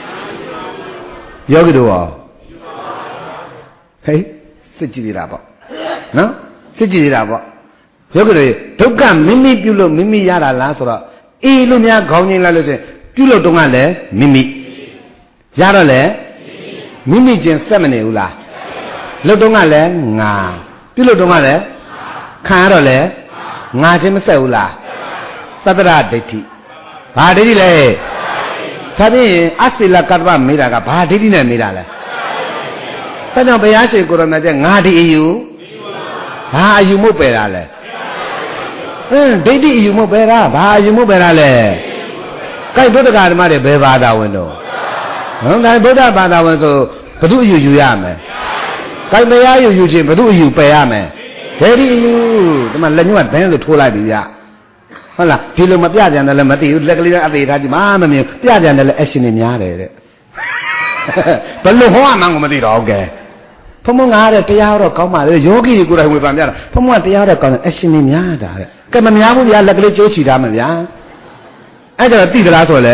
[SPEAKER 2] ယောဂီတို့ရောဟေးစစ်ကြည့်နေတာပေါ့နော်စစ်ကြည့်နေတာပေါ့ယောဂီတို့ဒုက္ခမိမိပြုလို့မိမိရတာလားဆိုတော့အေးလို့များခေါင်းချင်းလိုက်လို့ချင်းပြုလို့တုံးကလည်းမိမိရတော့လည်းမိမိချင်းစက်မနေဘူးလားလုတ်တုံးကလည်းငါပြုလို့တုံးကလည်းခံရတော့လည်းငါချင်းမဆက်ဘူးလားသတ္တရဒိဋ္ဌိဘာဒိဋ္ဌိလဲဒါဖြင့်အစိလကတ္တဗမေးတာကဘာဒိဋ္ဌိနဲ့မေးတာလဲဒါကြောင့်ဘုရားရှင်ကိုရမကျငါဒီအယူဘာအယူမို့ပယ်တာလဲအင်းဒိဋ္ဌိအယူမို့ပယ်တာဘာအယူမို့ပယ်တာလဲကြိုက်ဗုဒ္ဓဂါဓမ္မတွေဘယ်ဘာသာဝင်တော့ဟုတ်တယ်ဗုဒ္ဓဘာသာဝင်ဆိုဘု து အယူယူရမယ်ကိုင်မရယူယူချင်းဘု து အယူပယ်ရမယ်ဒိဋ္ဌိအယူဒီမှာလက်ညှိုးကဒန်းလို့ထိုးလိုက်ပြီဗျဟုတ်လားဒီလိုမပြကြတယ်လည်းမသိဘူးလက်ကလေးနဲ့အသေးထားကြည့်မှမမြင်ပြကြတယ်လည်း action တွေများတယ်တဲ့ဘယ်လိုဟောမှန်းကိုမသိတော့ဟုတ်ကဲ့ဖုံဖုံငါတဲ့တရားတော့ကောင်းပါလေယောဂီတွေကိုယ်တိုင်ဝေဖန်ပြတာဖုံဖုံကတရားတော့ကောင်းတယ် action တွေများတာတဲ့ကဲမများဘူးကြာလက်ကလေးကျိုးချီထားမှာဗျာအဲ့ဒါသိသလားဆိုလဲ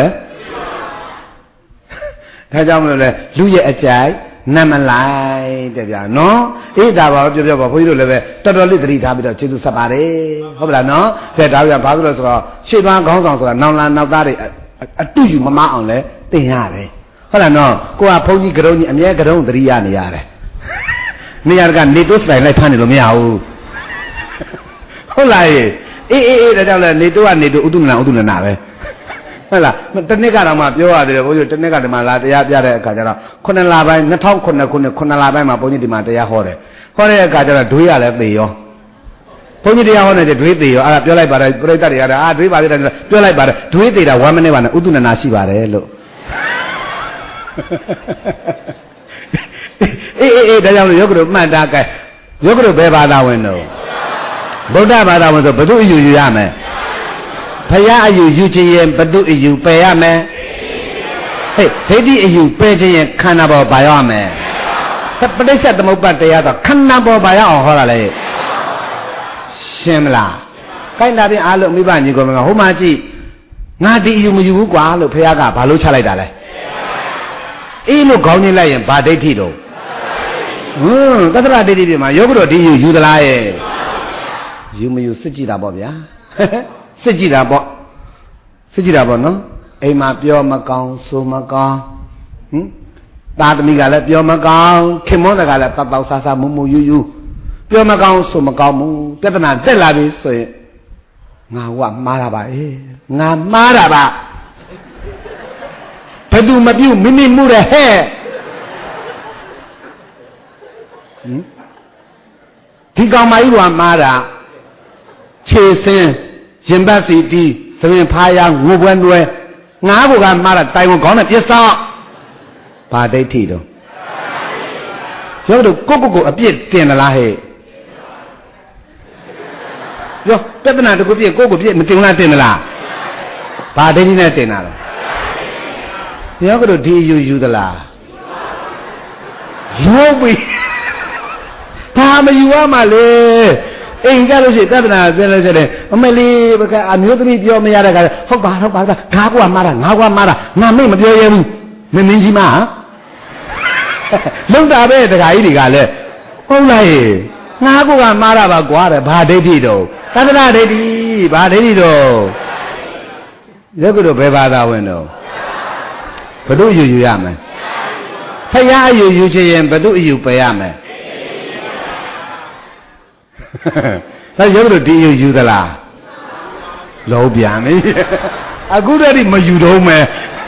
[SPEAKER 2] ဒါကြောင့်မလို့လေလူရဲ့အကြိုက်နတ်မလိုက်တဲ့ဗျာနော်အေးဒါပါပြောပြောပါဘုန်းကြီးတို့လည်းပဲတော်တော်လေးသတိထားပြီးတော့ကျေးဇူးဆက်ပါတယ်ဟုတ်ပါလားနော်ဒါဒါကြောင့်ဘာလို့လဲဆိုတော့ရှေ့သွားခေါင်းဆောင်ဆိုတာနောင်လာနောက်သားတွေအတူယူမမအောင်လဲသင်ရတယ်ဟုတ်လားနော်ကိုကဘုန်းကြီးကရုံးကြီးအမြဲကရုံးသတိရနေရတယ်နေရာကနေတိုးစတိုင်လိုက်ဖမ်းနေလို့မရဘူးဟုတ်လားအေးအေးအေးဒါကြောင့်လဲနေတိုးကနေတိုးဥဒုနနာဥဒုနနာပဲဟုတ်လားတနစ်ကတော့မှပြောရတယ်ဘုန်းကြီးတနစ်ကဒီမှာလာတရားပြတဲ့အခါကျတော့ခုနှစ်လပိုင်းနှစ်ထောင်ခုနှစ်ခုနှစ်ခုနှစ်လပိုင်းမှာဘုန်းကြီးဒီမှာတရားဟောတယ်ဟောတဲ့အခါကျတော့ဒွေးရလဲသေရောဘုန်းကြီးတရားဟောနေတဲ့ဒွေးသေရောအဲ့ဒါပြောလိုက်ပါတယ်ပြိဿတွေကတော့အာဒွေးပါသေးတယ်ပြောလိုက်ပါတယ်ဒွေးသေတာone minuteပါနဲ့ဥဒုနနာရှိပါတယ်လို့အေးအေးအေးဒါကြောင့်လို့ယောဂတို့မှတ်တာကဲယောဂတို့ဘယ်ဘာသာဝင်တော့ဗုဒ္ဓဘာသာဝင်ဆိုဘု து အယူယူရမယ်ဘုရားအယူယူခြင်းရင်ဘု து အယူပယ်ရမယ်ဟေးဒိဋ္ဌိအယူပယ်ခြင်းရင်ခန္ဓာပေါ်ပါရမယ်ပဋိစ္စသမုပ္ပါတရားဆိုခန္ဓာပေါ်ပါရအောင်ဟောတာလေရှင်းမလားကိုင်းတာပြင်အားလုံးမိဘညီကောင်မဟိုမှာကြည့်ငါဒီအယူမယူဘူးကွာလို့ဘုရားကဘာလို့ချလိုက်တာလဲအေးလို့ခေါင်းညှိလိုက်ရင်ဘာဒိဋ္ဌိတော့ဟွန်းသတ္တရဒိဋ္ဌိပြင်မှာယောဂတို့ဒီယူယူသလားရဲ့ယူမယူစစ်ကြည့်တာပေါ့ဗျာစစ်ကြည့်တာပေါ့စစ်ကြည့်တာပေါ့နော်အိမ်မှာပြောမကောင်းဆိုမကောင်းဟင်သားသမီးကလည်းပြောမကောင်းခင်မောတကလည်းပတ်ပေါက်ဆာဆာမူမူယူယူပြောမကောင်းဆိုမကောင်းဘူးပြဿနာတက်လာပြီဆိုရင်ငါကမှားတာပါအေးငါမှားတာပါဘယ်သူမပြုတ်မိမိမှုတယ်ဟဲ့ဟင်ဒီကောင်မကြီးကမှားတာခြေစင်းရင်ဘတ်စီတီသမင်ဖားရငိုပွဲနွယ်ငါးကိုကမှားတာတိုင်ဝင်ခေါင်းနဲ့ပြစ်စောက်ဘာဒိဋ္ဌိတော့ကျောတို့ကိုကိုကိုအပြစ်တင်သလားဟဲ့ပြောပြဿနာတကူပြစ်ကိုကိုပြစ်မတင်လားတင်သလားဘာဒိဋ္ဌိနဲ့တင်တာလဲကျောတို့ဒီယူယူသလားယူပြီဘာမယူရမှာလဲအိမ်ကြလို့ရှိရင်တဒနာဆင်းလို့ရှိတယ်အမလေးဘကအမျိုးသမီးပြောမရတဲ့ခါဟုတ်ပါဟုတ်ပါငါကွာမှားတာငါကွာမှားတာငါမိတ်မပြောရဘူးမင်းမင်းကြီးမလုံတာပဲတခါကြီးတွေကလည်းဟုတ်လားငါကွာမှားတာပါကွာတဲ့ဘာဒိဋ္ဌိတော့တဒနာဒိဋ္ဌိဘာဒိဋ္ဌိတော့ရုပ်ကတော့ဘယ်ဘာသာဝင်တော့ဘု து ယူယူရမယ်ဖယားအယူယူချင်ရင်ဘု து အယူပယ်ရမယ်ဒါရုပ်တို့ဒီယူယူသလားလုံးပြန်ပြီအခုတည်းကမယူတော့မယ်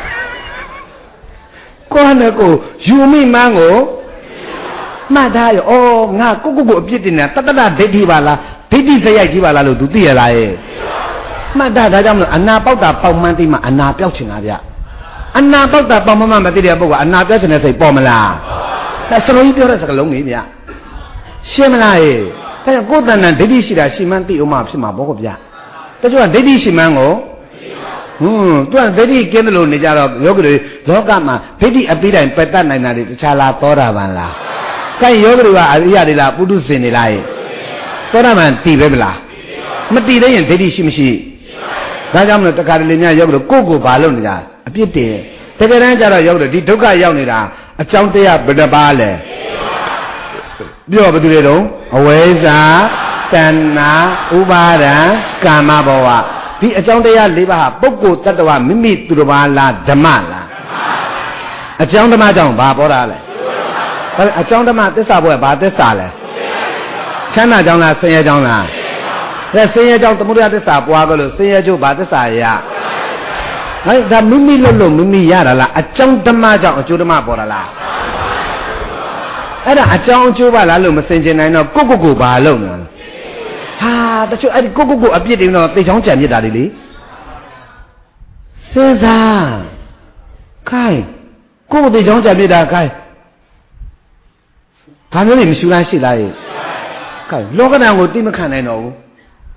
[SPEAKER 2] ကိုယ်နဲ့ကိုယူမိမှန်းကိုမှတ်ထားရောဩငါကိုကိုကိုအပြစ်တင်နေတာတတ္တဒိဋ္ဌိပါလားဒိဋ္ဌိစရိုက်ကြီးပါလားလို့သူသိရလားရဲ့မှတ်ထားဒါကြောင့်မလို့အနာပေါက်တာပေါက်မှန်းသိမှအနာပြောက်ချင်တာဗျအနာပေါက်တာပေါက်မှန်းမသိတဲ့ပုဂ္ဂိုလ်ကအနာပြောက်ချင်တဲ့စိတ်ပေါ်မလားဒါစလုံးကြီးပြောတဲ့စကားလုံးကြီးဗျရှင်းမလားရဲ့ဒါကြောင့်ကိုယ်တဏ္ဍဒိဋ္ဌိရှိတာရှိမှန်းသိအောင်မှဖြစ်မှာပေါ့ဗျာတချို့ကဒိဋ္ဌိရှိမှန်းကိုဟွန်းသူကဒိဋ္ဌိကင်းတယ်လို့နေကြတော့ယောဂီတွေလောကမှာဒိဋ္ဌိအပြီးတိုင်းပယ်တတ်နိုင်တာတွေတခြားလားသောတာပန်လားကိုယ်ယောဂီတွေကအရိယတွေလားပုထုဇဉ်တွေလားသောတာပန်တည်ပဲမလားမတည်သေးရင်ဒိဋ္ဌိရှိမရှိဒါကြောင့်မလို့တခါတလေများယောဂီတို့ကိုယ့်ကိုယ်ဘာလုပ်နေကြအပြစ်တင်တကယ်တမ်းကျတော့ယောဂီတို့ဒီဒုက္ခရောက်နေတာအကြောင်းတရားဘယ်နှပါလဲပြောဘယ်သူတွေတော့အဝိဇ္ဇာတဏ္ဍာဥပါဒံကာမဘဝဒီအကြောင်းတရား၄ပါးဟာပုဂ္ဂိုလ်တ attva မိမိသူတစ်ပါးလားဓမ္မလားအကြောင်းဓမ္မကြောင့်ဘာပေါ်တာလဲဒါအကြောင်းဓမ္မသစ္စာပေါ်ကဘာသစ္စာလဲချမ်းသာကြောင့်လားဆင်းရဲကြောင့်လားဒါဆင်းရဲကြောင့်သမုဒယသစ္စာပွားကြလို့ဆင်းရဲကျိုးဘာသစ္စာရဟဲ့ဒါမိမိလို့လို့မိမိရတာလားအကြောင်းဓမ္မကြောင့်အကျိုးဓမ္မပေါ်တာလားအဲ့ဒါအကြောင်းအကျိုးပါလားလို့မစင်ကျင်နိုင်တော့ကိုကိုကိုဘာလုပ်နေလဲဟာတချို့အဲ့ဒီကိုကိုကိုအပြစ်တွေတော့သိချောင်းကြံမြစ်တာတွေလေစဉ်းစားခိုင်းကိုကိုသိချောင်းကြံမြစ်တာခိုင်းဘာမျိုးတွေမရှိလားရှိလားရဲ့ခိုင်းလောကဓာတ်ကိုသိမခံနိုင်တော့ဘူး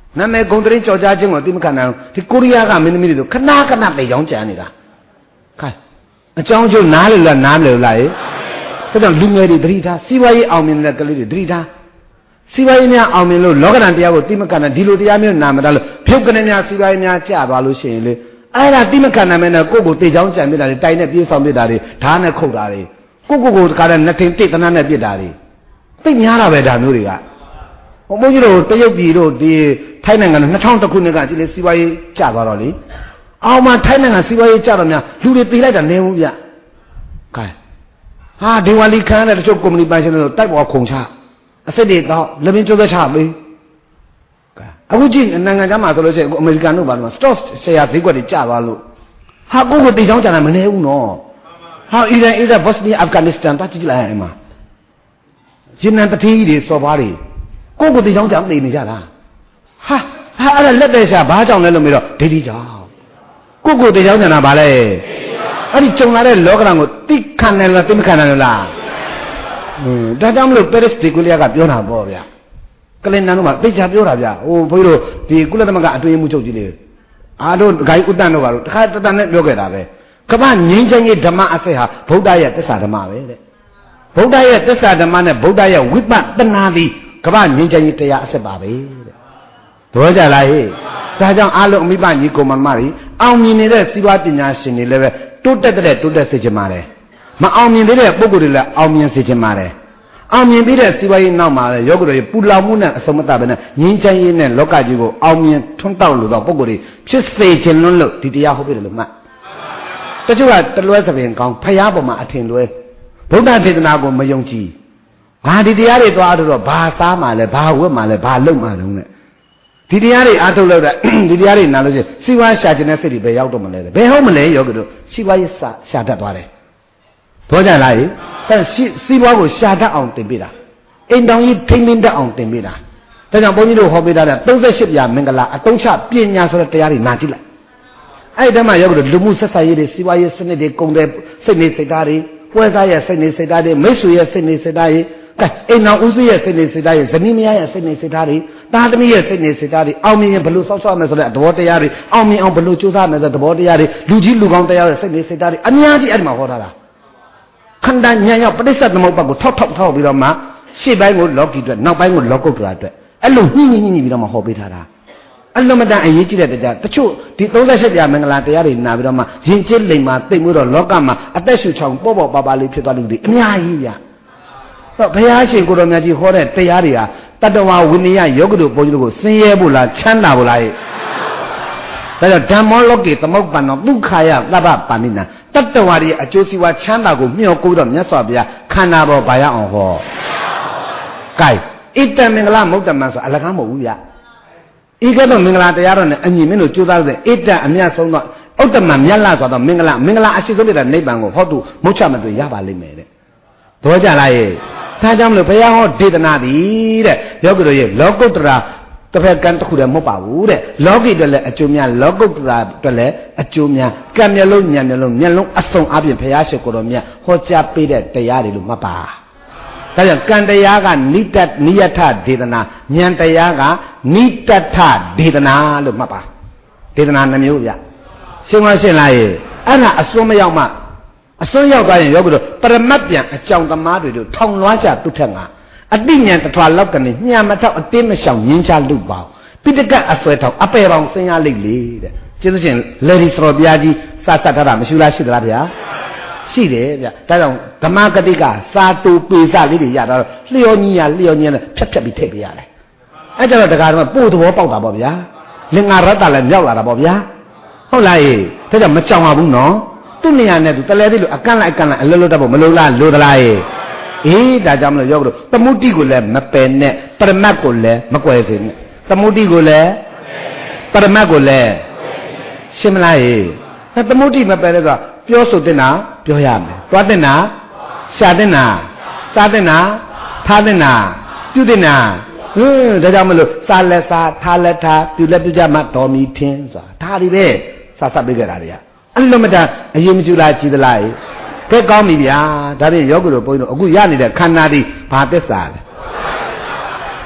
[SPEAKER 2] နာမည်ဂုံတရင်ကြော်ကြားခြင်းကိုတိမခံနိုင်ဒီကိုရီးယားကမင်းသမီးတွေတို့ခဏခဏသိကြောင်းကြံနေတာခိုင်းအကြောင်းကျိုးနားလေလားနားမလဲလားဟဲ့ဒါကြောင့်လူငယ်တွေသတိထားစီးပွားရေးအောင်မြင်တဲ့ကလေးတွေသတိထားစီးပွားရေးများအောင်မြင်လို့လောကဓာတ်တရားကိုတိမခံနိုင်ဒီလိုတရားမျိုးနာမတာလို့ဖြုတ်ကနေများစီးပွားရေးများကျသွားလို့ရှိရင်လေအဲ့ဒါတိမခံနိုင်မဲ့နဲ့ကိုယ့်ကိုတေချောင်းကြံပြတာတွေတိုင်နဲ့ပြေးဆောင်ပြတာတွေဓာတ်နဲ့ခုတ်တာတွေကိုယ့်ကိုယ်ကိုတခါတည်းနှစ်ထင်တိတ်တနာနဲ့ပြစ်တာတွေသိများတာပဲဒါမျိုးတွေကဘုံဘုန်းကြီးတို့တရုတ်ပြည်တို့ဒီထိုင်းနိုင်ငံ၂၀၀၁ခုနှစ်ကဒီလေစီးပွားရေးကျသွားတော့လေအောင်မှထိုင်းနိုင်ငံစီးပွားရေးကျတော့များလူတွေတေးလိုက်တာနည်းဘူးဗျ။ကဲဟာဒီဝါလီခန်းတဲ့တချို့ကုမ္ပဏီပိုင်ရှင်တွေတိုက်ပေါ်ခုံချအစစ်တွေတော့လက်မင်းကျိုးသက်ချပေးကဲအခုကြည့်နိုင်ငံခြားမှာဆိုလို့ရှိရင်အမေရိကန်တို့ဘာလို့ stock share ဈေးကွက်တွေကျသွားလို့ဟာကိုကိုတေချောင်းကြတာမနေဘူးနော်ဟာအီရန်အီရတ်ဘော့စနီးယားအာဖဂန်နစ္စတန်တတ်ကြည့်လိုက်အဲ့မှာဂျင်းနန်တတိတွေစော်ပါးတွေကိုကိုတေချောင်းကြမနေနေကြတာဟာဟာအဲ့ဒါလက်သက်ရှာဘာကြောင့်လဲလို့မေးတော့ဒိဋ္ဌိကြောင့်ကိုကိုတေချောင်းကြတာဘာလဲအဲ့ဒီကြုံလာတဲ့လောကဓာတ်ကိုသိခံနိုင်လားသိမခံနိုင်လားဟွန်းဒါကြောင့်မလို့ပဲရစ်ဒီကူလျာကပြောတာပေါ့ဗျာကလင်နန်တို့ကသိချာပြောတာဗျာဟိုဘုန်းကြီးတို့ဒီကုလသမဂ္ဂအတွင်းမှုချုပ်ကြီးလေးအားတို့ဂိုင်းဥတ္တန်တို့ကတခါတတန်နဲ့ပြောခဲ့တာပဲကမ္ဘာငြိမ်းချမ်းရေးဓမ္မအစစ်ဟာဗုဒ္ဓရဲ့သစ္စာဓမ္မပဲတဲ့ဗုဒ္ဓရဲ့သစ္စာဓမ္မနဲ့ဗုဒ္ဓရဲ့ဝိပဿနာသည်ကမ္ဘာငြိမ်းချမ်းရေးတရားအစစ်ပါပဲတဲ့တော်ကြလားဟဲ့ဒါကြောင့်အားလုံးအမိဘညီကိုမမတွေအောင်မြင်နေတဲ့စီးပွားပညာရှင်တွေလည်းပဲတိုးတက်တဲ့တိုးတက်စေချင်ပါတယ်မအောင်မြင်သေးတဲ့ပုဂ္ဂိုလ်တွေလည်းအောင်မြင်စေချင်ပါတယ်အောင်မြင်ပြီးတဲ့စီးပွားရေးနောက်မှာလည်းယောဂတွေပူလောင်မှုနဲ့အစမတပဲနဲ့ငြိမ်းချမ်းရေးနဲ့လောကကြီးကိုအောင်မြင်ထွန်းတောက်လို့တော့ပုဂ္ဂိုလ်တွေဖြစ်စေချင်လွန်းလို့ဒီတရားဟုတ်ပြီလို့မှတ်တချို့ကတလွဲသပင်ကောင်းဖျားပေါ်မှာအထင်လွဲဗုဒ္ဓဒေသနာကိုမယုံကြည်ဘာဒီတရားတွေသွားတော့ဘာစားမှလဲဘာဝတ်မှလဲဘာလုပ်မှလုံးနဲ့ဒီတရားတွေအားထုတ်လို့တဲ့ဒီတရားတွေနားလို့ရှိရင်စီဝါရှာခြင်းတဲ့စိတ်တွေပဲရောက်တော့မလဲဘယ်ဟုတ်မလဲယောဂတို့စီဝါရေးရှာတတ်သွားတယ်ဘောကြလားဟိအဲစီဝါကိုရှာတတ်အောင်တင်ပေးတာအိမ်တောင်ကြီးထိမ့်သိမ့်တတ်အောင်တင်ပေးတာဒါကြောင့်ဘုန်းကြီးတို့ဟောပေးတာတဲ့၃၈ပြမင်္ဂလာအတုံးချပညာဆိုတဲ့တရားတွေနာကြည့်လိုက်အဲ့ဒီတည်းမှာယောဂတို့လူမှုဆက်ဆံရေးတွေစီဝါရေးစနစ်တွေကုန်တယ်စိတ်နေစိတ်သားတွေပွဲစားရဲ့စိတ်နေစိတ်သားတွေမိတ်ဆွေရဲ့စိတ်နေစိတ်သားတွေကဲအိမ်တော်ဦးစီးရဲ့စိတ်နေစိတ်သားတွေဇနီးမယားရဲ့စိတ်နေစိတ်သားတွေသားသမီးရဲ့စိတ်နေစိတ်သားတွေအောင်မြင်ရင်ဘယ်လိုဆောက်ရှောက်မယ်ဆိုတဲ့သဘောတရားတွေအောင်မြင်အောင်ဘယ်လိုကြိုးစားမယ်ဆိုတဲ့သဘောတရားတွေလူကြီးလူကောင်းတရားရဲ့စိတ်နေစိတ်သားတွေအများကြီးအဲ့ဒီမှာဟောထားတာခန္ဓာဉာဏ်ရောက်ပဋိစ္စသမုပ္ပါဒ်ကိုထောက်ထောက်ထောက်ပြီးတော့မှရှေ့ပိုင်းကိုလောကီအတွက်နောက်ပိုင်းကိုလောကုတ္တရာအတွက်အဲ့လိုညှိညှိညှိပြီးတော့မှဟောပေးထားတာအလုံးမတန်အရေးကြီးတဲ့တရားတချို့ဒီ၃၈ပြမင်္ဂလာတရားတွေနာပြီးတော့မှယဉ်ကျေးလိမ်မာသိမ့်မှုတော့လောကမှာအသက်ရှူချောင်ပေါ့ပေါ့ပါပါလေးဖြစ်သွားလို့ဒီအများကြီးဗျတော့ဘုရားရှင်ကိုတော်မြတ်ကြီးဟောတဲ့တရားတွေဟာတတ္တဝါဝိနည်းယောဂတို့ဘုန်းကြီးတို့ကိုဆင်းရဲဖို့လားချမ်းသာဖို့လားဟဲ့ဒါကြောင့်ဓမ္မောလောကေသမုပ္ပန္နောဒုက္ခယသဗ္ဗပါဏိနံတတ္တဝါရဲ့အကျိုးစီးပွားချမ်းသာကိုမျှော်ကိုးတော့မြတ်စွာဘုရားခန္ဓာပေါ်ဘာရအောင်ဟောကဲဣတ္တမင်္ဂလမုဒ္ဓမံဆိုအလကားမဟုတ်ဘူးဗျဤကဲ့သို့မင်္ဂလာတရားတော်နဲ့အညီမင်းတို့ကြိုးစားတဲ့ဣတ္တအမြတ်ဆုံးသောဥတ္တမမြတ်လာဆိုတော့မင်္ဂလာမင်္ဂလာအရှိဆုံးပြတဲ့နိဗ္ဗာန်ကိုဟောတုမုတ်ချမသွေရပါလိမ့်မယ်တဲ့သောကြလားရဲ့ဒါကြောင့်မလို့ဘုရားဟောဒေသနာသည်တဲ့ယောဂီတို့ရဲ့လောကုတ္တရာတစ်ဖက်ကံတစ်ခုတည်းမဟုတ်ပါဘူးတဲ့လောကီတွေလည်းအကျိုးများလောကုတ္တရာတွေလည်းအကျိုးများကံမျက်လုံးညံမျက်လုံးမျက်လုံးအစုံအပြင်ဘုရားရှိခိုးတော်မြတ်ဟောကြားပေးတဲ့တရားတွေလို့မှတ်ပါဒါကြောင့်ကံတရားကနိတ္တနိယထဒေသနာဉာဏ်တရားကနိတ္တထဒေသနာလို့မှတ်ပါဒေသနာနှမျိုးဗျရှင်းမရှင်းလားရဲ့အဲ့ဒါအစွန်းမရောက်မှအစွန်းရောက်သွားရင်ယောဂီတို့ပရမတ်ပြန်အကြောင်းသမားတွေတို့ထောင်လွှားကြသူထက်ငါအတိညာတထွာလောက်ကနေညံမထောက်အတင်းမရှောင်ရင်းချလူပေါပိဋကအဆွဲထောက်အပေပေါင်းဆင်းရလိမ့်လေတဲ့ကျေးဇူးရှင်လေဒီစတော်ဘုရားကြီးစသတ်ထားတာမရှိလားရှိသလားဗျာရှိတယ်ဗျဒါကြောင့်ဓမ္မဂတိကစာတူပေစလေးတွေရတာတော့လျော်ညီရလျော်ညီရနဲ့ဖြတ်ဖြတ်ပြီးထည့်ပေးရတယ်အဲကြတော့တခါတော့ပို့သဘောပေါက်တာပေါ့ဗျာလင်္ကာရတ္တလည်းမြောက်လာတာပေါ့ဗျာဟုတ်လားဟေးဒါကြောင့်မကြောင်ပါဘူးနော်သူ့နေရာနဲ့သူတလဲသေးလို့အကန့်လိုက်အကန့်လိုက်အလွတ်လွတ်တတ်ဖို့မလိုလားလိုသလားဟေးအေးဒါကြောင့်မလို့ရောက်လို့သမုဒ္တိကိုလည်းမပယ်နဲ့ပရမတ်ကိုလည်းမကွယ်စေနဲ့သမုဒ္တိကိုလည်းပရမတ်ကိုလည်းရှင်းမလားဟေးအဲသမုဒ္တိမပယ်တဲ့ဆိုပြောဆိုတင်တာပြောရမယ်သွားတင်တာရှာတင်တာစားတင်တာထားတင်တာပြုတင်တာဟင်းဒါကြောင့်မလို့စားလက်စားထားလက်ထားပြုလက်ပြုကြမှာတော်မီထင်းဆိုတာဒါတွေပဲစားစားပေးကြတာတွေကအလုံးမတန်အရင်မကျူလားကြည်သလားကဲကောင်းပြီဗျာဒါဖြင့်ယောဂီတို့ဘုန်းကြီးတို့အခုရနေတဲ့ခန္ဓာဒီဘာသစ္စာလဲ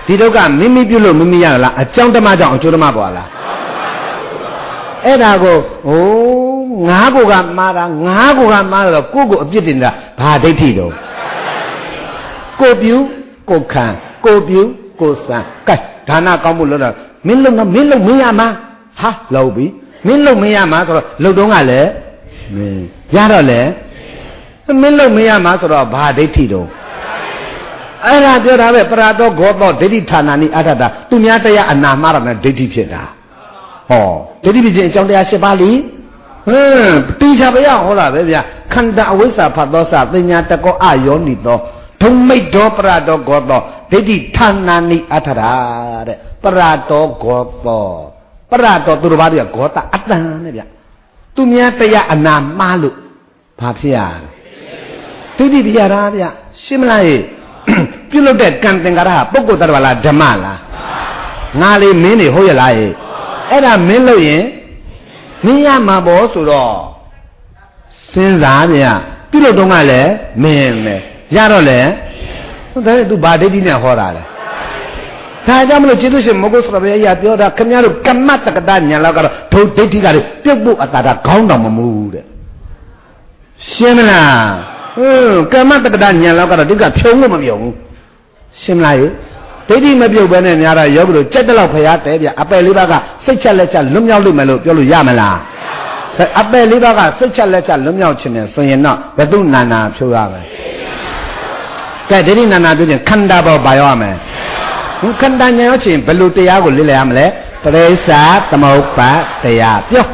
[SPEAKER 2] ဒီဒုက္ခမိမိပြုလို့မိမိရလားအကြောင်းဓမ္မကြောင့်အကျိုးဓမ္မပေါ်လားအဲ့ဒါကိုဟိုးငါးကိုကမှားတာငါးကိုကမှားတော့ကိုယ့်ကိုအပြစ်တင်တာဘာဒိဋ္ဌိတော့ကိုပြုကိုခံကိုပြုကိုစံကဲဒါနကောင်းမှုလို့တော့မင်းလုံမင်းလုံမင်းရမှာဟာလောက်ပြီမင်းလုံမင်းရမှာဆိုတော့လုံတုံးကလည်းမင်းရတော့လေမင်းလုံမင်းရမှာဆိုတော့ဘာဒိဋ္ဌိတော့အဲ့ဒါပြောတာပဲပရာတော့ဂောတော့ဒိဋ္ဌိဌာနာနိအထတာသူများတရားအနာမှားတာနဲ့ဒိဋ္ဌိဖြစ်တာဟောဒိဋ္ဌိဖြစ်ခြင်းအကြောင်းတရား၈ပါးလीဟမ်တိချပါရဟောတာပဲဗျခန္ဓာအဝိဇ္ဇာဖတ်သောစပညာတကောအယောနိသောဒုံမိတ်တော်ပရာတော်ဂောတော့ဒိဋ္ဌိဌာနာနိအထတာတဲ့ပရာတော်ဂောတော့ပရာတော်သူတို့ဘာတွေကဂောတအတန်နဲ့ဗျသူများတရားအနာမှားလို့ဘာဖြစ်ရဒိဋ္ဌိပြရတာဗျရှင်းမလားဟဲ့ပြုလုပ်တဲ့ကံသင်္ကာရဟာပုဂ္ဂိုလ်တ attva လားဓမ္မလားငါလေးမင်းနေဟုတ်ရလားဟဲ့အဲ့ဒါမင်းလို့ရင်မင်းရမှာပေါ့ဆိုတော့စဉ်းစားဗျပြုလုပ်တော့ကလည်းမင်းပဲရတော့လေဒါနဲ့ तू ဘာဒိဋ္ဌိနဲ့ဟောတာလဲဒါကြောင့်မလို့ကျေးဇူးရှင်မဂ္ဂုစရဘယပြောတာခင်ဗျားတို့ကမ္မတက္ကတဉာဏ်လောက်ကတော့ဒုဒိဋ္ဌိကတွေပြုတ်ဖို့အတာတာခေါင်းတောင်မမူးတဲ့ရှင်းမလားဟွန်းကမ္မတက္ကတဉာဏ်လောက်ကတော့ဒီကဖြုံလို့မပြုံဘူးရှင်းမလားဒိဋ္ဌိမပြုတ်ဘဲနဲ့များတော့ယောဂီတို့ကြက်တဲ့လောက်ဖရားတဲပြအပယ်လေးပါးကစိတ်ချက်လက်ချက်လွတ်မြောက်လိမ့်မယ်လို့ပြောလို့ရမလားအပယ်လေးပါးကစိတ်ချက်လက်ချက်လွတ်မြောက်ခြင်းနဲ့ဆိုရင်တော့ဘယ်သူနာနာဖြုတ်ရမလဲကဲဒိဋ္ဌိနာနာပြုခြင်းခန္ဓာပေါ်ပါရောက်ရမယ်ခန္ဓာဉာဏ်ရောက်ခြင်းဘယ်လိုတရားကိုလေ့လာရမလဲပရိစ္ဆာသမုပ္ပါတရားပြော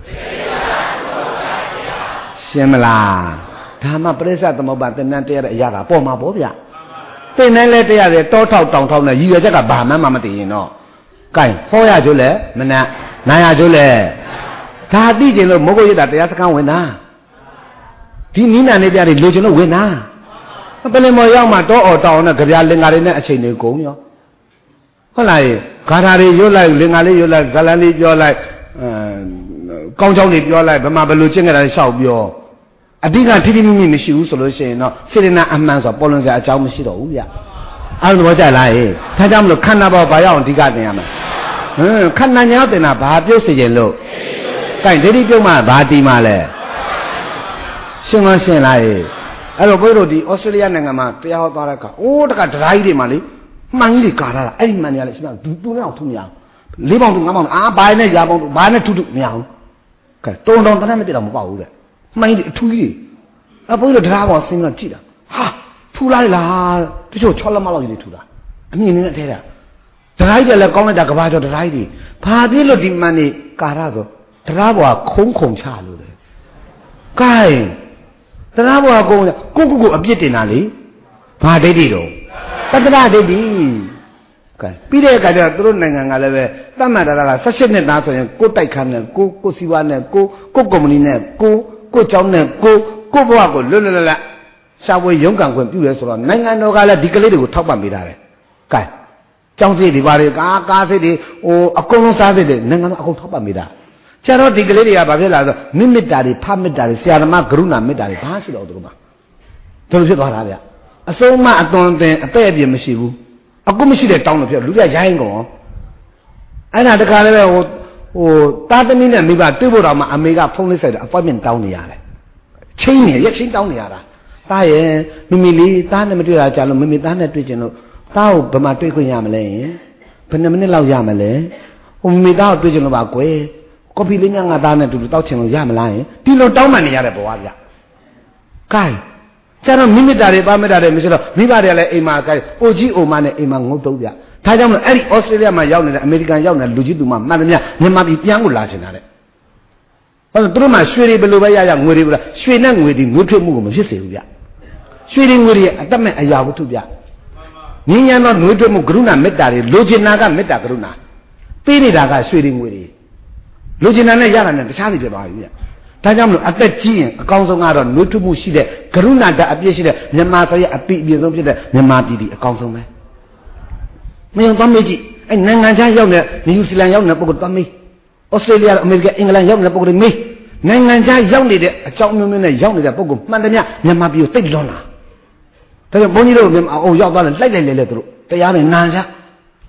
[SPEAKER 2] ရှင်းမလားဒါမှပရိစ္ဆာသမုပ္ပါသင်္นานတရားတဲ့အရာကပေါ်မှာပေါ့ဗျသင်နိုင်လဲတရားတွေတောထောက်တောင်ထောက်နဲ့ရည်ရွယ်ချက်ကဘာမှမမသိရင်တော့ကဲဟောရကျိုးလဲမနနာရကျိုးလဲဒါသိကျင်လို့မဟုတ်ရတာတရားစခန်းဝင်တာဒီနိနာနေပြတွေလိုချင်လို့ဝင်တာပလင်မော်ရောက်မှတောအော်တောင်နဲ့ကြပြလင်္ကာတွေနဲ့အချိန်တွေကုန်ရောဟုတ်လားဂါထာတွေရွတ်လိုက်လင်္ကာလေးရွတ်လိုက်ဇလန်လေးပြောလိုက်အဲကောင်းချောင်းတွေပြောလိုက်ဘယ်မှာဘယ်လိုကျင့်ကြတာရှောက်ပြောအဓိကထိထိမိမိမရှိဘူးဆိုလို့ရှိရင်တော့စေတနာအမှန်ဆိုပေါ်လွင်စရာအကြောင်းမရှိတော့ဘူးဗျအားလုံးသဘောကျလားဟဲ့ဒါကြောင့်မလို့ခန္ဓာပေါ်ဘာရောက်အောင်အဓိကသင်ရမှာဟမ်ခန္ဓာညာသင်တာဘာပြုတ်စေခြင်းလို့ကဲဒိဋ္ဌိပြုတ်မှဘာတီးမှလဲရှင်းမရှင်းလားဟဲ့အဲ့တော့ဘုရားတို့ဒီဩစတြေးလျနိုင်ငံမှာတရားဟောသွားတဲ့အခါအိုးတကဒရာကြီးတွေမှာလေမှန်ကြီးတွေကာထားတာအဲ့ဒီမှန်တွေကလည်းရှင်းမသူသူနဲ့အောင်ထူမရအောင်လေးပေါင်သူငါးပေါင်အာဘာနဲ့ရာပေါင်ဘာနဲ့ထူထူမရအောင်ကဲတုံတုံတန်းနဲ့ပြတော့မပေါ့ဘူးတဲ့မှန်ကြီးအထူးကြီးအဘိုးတို့တရားပေါ်ဆင်းတော့ကြည့်တာဟာထူလိုက်လားတချို့၆လက်မလောက်ကြီးထူတာအမြင်နဲ့ထဲတာတရားကြီးလည်းကောင်းလိုက်တာကဘာကျော်တရားကြီးဘာဖြစ်လို့ဒီမှန်နေကာရဆိုတရားပေါ်ကခုံးခုံချလို့လေကဲတရားပေါ်ကကုန်းကိုကိုကိုအပြစ်တင်တာလေဘာဒိဋ္ဌိတော့တတ္တရဒိဋ္ဌိကဲပြီးတဲ့အခါကျတော့သူတို့နိုင်ငံကလည်းပဲသတ်မှတ်တာက၁၈နှစ်သားဆိုရင်ကိုတိုက်ခန်းနဲ့ကိုကိုစီဝါနဲ့ကိုကိုကုမ္ပဏီနဲ့ကိုကိုเจ้าနဲ့ကိုကိုဘဝကိုလွတ်လွတ်လပ်လပ်ရှားဝေးရုန်းကန်ခွင့်ပြုတယ်ဆိုတော့နိုင်ငံတော်ကလည်းဒီကလေးတွေကိုထောက်ပံ့ပေးတာပဲကဲเจ้าစိတ်တွေဘာတွေကားကားစိတ်တွေဟိုအကုန်လုံးစားစိတ်တွေနိုင်ငံတော်အကုန်ထောက်ပံ့ပေးတာကျတော့ဒီကလေးတွေကဘာဖြစ်လာဆိုမိမိတာတွေဖမေတ္တာတွေဆရာဓမ္မကရုဏာမေတ္တာတွေဘာရှိတော့သူတို့မှာဒါလိုဖြစ်သွားတာဗျအစုံမအသွင်သင်အသက်အပြည့်မရှိဘူးအခုမရှိတဲ့တောင်းလို့ဖြစ်လူတွေကရိုင်းကုန်အဲ့ဒါတခါလည်းပဲဟိုဟိုတာသမီးနဲ့မိဘတွေ့ဖို့တော့မှအမေကဖုန်းလေးဆက်တယ် appointment တောင်းနေရတယ်ချင်းနေရက်ချင်းတောင်းနေရတာတာရဲ့မိမိလေးတာနဲ့မတွေ့တာကြာလို့မိမိတာနဲ့တွေ့ကျင်လို့တာကိုဘယ်မှာတွေ့ခွင့်ရမလဲဘယ်နှစ်မိနစ်လောက်ရမလဲဟိုမိမိတာကိုတွေ့ကျင်လို့ပါကွယ်ကော်ဖီလေးငါငါသားနဲ့တူတူတောက်ချင်လို့ရမလားယင်ဒီလိုတောင်းမှနေရတဲ့ဘဝဗျကဲကျတော့မိမိတာတွေပါမတာတွေမရှိတော့မိဘတွေကလည်းအိမ်မှာကဲအိုကြီးအိုမနဲ့အိမ်မှာငုတ်တုံးဗျဒါကြောင့်မလို့အဲ့ဒီဩစတြေးလျမှာရောက်နေတဲ့အမေရိကန်ရောက်နေတဲ့လူကြီးသူမှမှန်သမျှမြန်မာပြည်ပြန်ကိုလာချင်တာတဲ့ဟုတ်တယ်သူတို့မှရွှေတွေဘယ်လိုပဲရရငွေတွေဘယ်လိုရွှေနဲ့ငွေတွေငွေထွက်မှုကိုမဖြစ်စေဘူးဗျရွှေတွေငွေတွေအတတ်မဲ့အရာဝတ္ထုဗျငင်းညံတော့ငွေထွက်မှုကရုဏာမေတ္တာတွေလိုချင်တာကမေတ္တာကရုဏာပေးနေတာကရွှေတွေငွေတွေလိုချင်တာနဲ့ရတာနဲ့တခြားစီဖြစ်သွားပြီဗျဒါကြောင့်မလို့အသက်ကြီးရင်အကောင်းဆုံးကတော့နှွေးထွေးမှုရှိတဲ့ကရုဏာဓာတ်အပြည့်ရှိတဲ့မြန်မာဆိုရဲ့အပိအပြည့်ဆုံးဖြစ်တဲ့မြန်မာပြည်ဒီအကောင်းဆုံးပဲမယုံသွားမေးကြည့်အဲနိုင်ငံခြားရောက်တဲ့နယူးဇီလန်ရောက်တဲ့ပုဂ္ဂိုလ်သွားမေးဩစတြေးလျအမေရိကန်အင်္ဂလန်ရောက်တဲ့ပုဂ္ဂိုလ်မေးနိုင်ငံခြားရောက်နေတဲ့အကြောင်းမျိုးမျိုးနဲ့ရောက်နေတဲ့ပုဂ္ဂိုလ်မှန်တယ်များမြန်မာပြည်ကိုတိတ်လွန်လာဒါကြောင့်ဘုန်းကြီးတို့အိုရောက်သွားတယ်လိုက်လိုက်လဲလဲသူတို့တရားနဲ့နာချ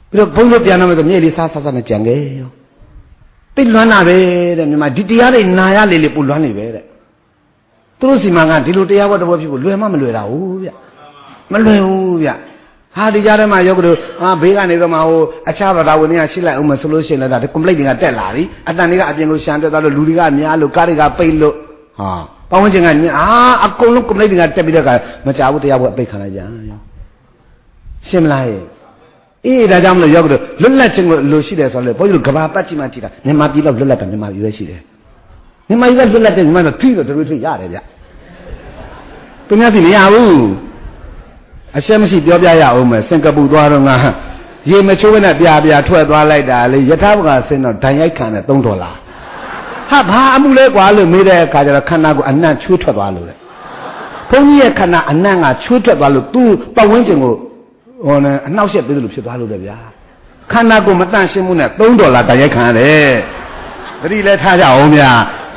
[SPEAKER 2] ပြီးတော့ဘုန်းကြီးပြန်တော့ဆိုမြေလေးစားစားစားနဲ့ကြံခဲ့ရောတိတ်လွမ်းတာပဲတဲ့မြန်မာဒီတရားတွေနာရလေလေပူလွမ်းနေပဲတဲ့သူတို့စီမံကဒီလိုတရားဘောတော်ဖြစ်ဖို့လွယ်မှမလွယ်တာဟုတ်ဗျမလွယ်ဘူးဗျဟာဒီကြားထဲမှာယောဂတို့အာဘေးကနေတော့မှဟိုအခြားဘာသာဝင်တွေကရှိလိုက်အောင်မဆိုလို့ရှိရင်လည်းဒါ complaint တွေကတက်လာပြီအတန်တွေကအပြင်ကိုရှမ်းတက်သွားလို့လူတွေကများလို့ကားတွေကပိတ်လို့ဟာပတ်ဝန်းကျင်ကအာအကုန်လုံး complaint တွေကတက်ပြီးတော့ကမကြဘူးတရားဘောအပိတ်ခံလိုက်ကြရောရှင်းမလားအေးဒါကြောင့်မလို့ယောဂတို့လွတ်လပ်ခြင်းကိုလိုရှိတယ်ဆိုတော့လေဘုန်းကြီးတို့ကဘာပတ်ကြည့်မှကြည့်တာမြန်မာပြည်တော့လွတ်လပ်တာမြန်မာပြည်ပဲရှိတယ်မြန်မာပြည်ကလွတ်လပ်တဲ့မြန်မာတော့ထိတော့တို့ထိရတယ်ဗျသူများစီမရဘူးအရှက်မရှိပြောပြရအောင်မယ်စင်ကာပူသွားတော့ငါရေမချိုးဘဲနဲ့ပြပြထွက်သွားလိုက်တာလေယထာဘကဆင်းတော့ဒဏ်ရိုက်ခံတယ်သုံးဒေါ်လာဟာဘာအမှုလဲကွာလို့မေးတဲ့အခါကျတော့ခန္ဓာကိုအနံ့ချိုးထွက်သွားလို့လေဘုန်းကြီးရဲ့ခန္ဓာအနံ့ကချိုးထွက်သွားလို့သူ့ပတ်ဝန်းကျင်ကိုဟိုနဲ့အနှောက်အယှက်ပေးသလိုဖြစ်သွားလို့လေဗျာခန္ဓာကိုမတန့်ရှင်းမှုနဲ့သုံးဒေါ်လာဒဏ်ရိုက်ခံရတယ်တတိလည်းထားကြအောင်ဗျာ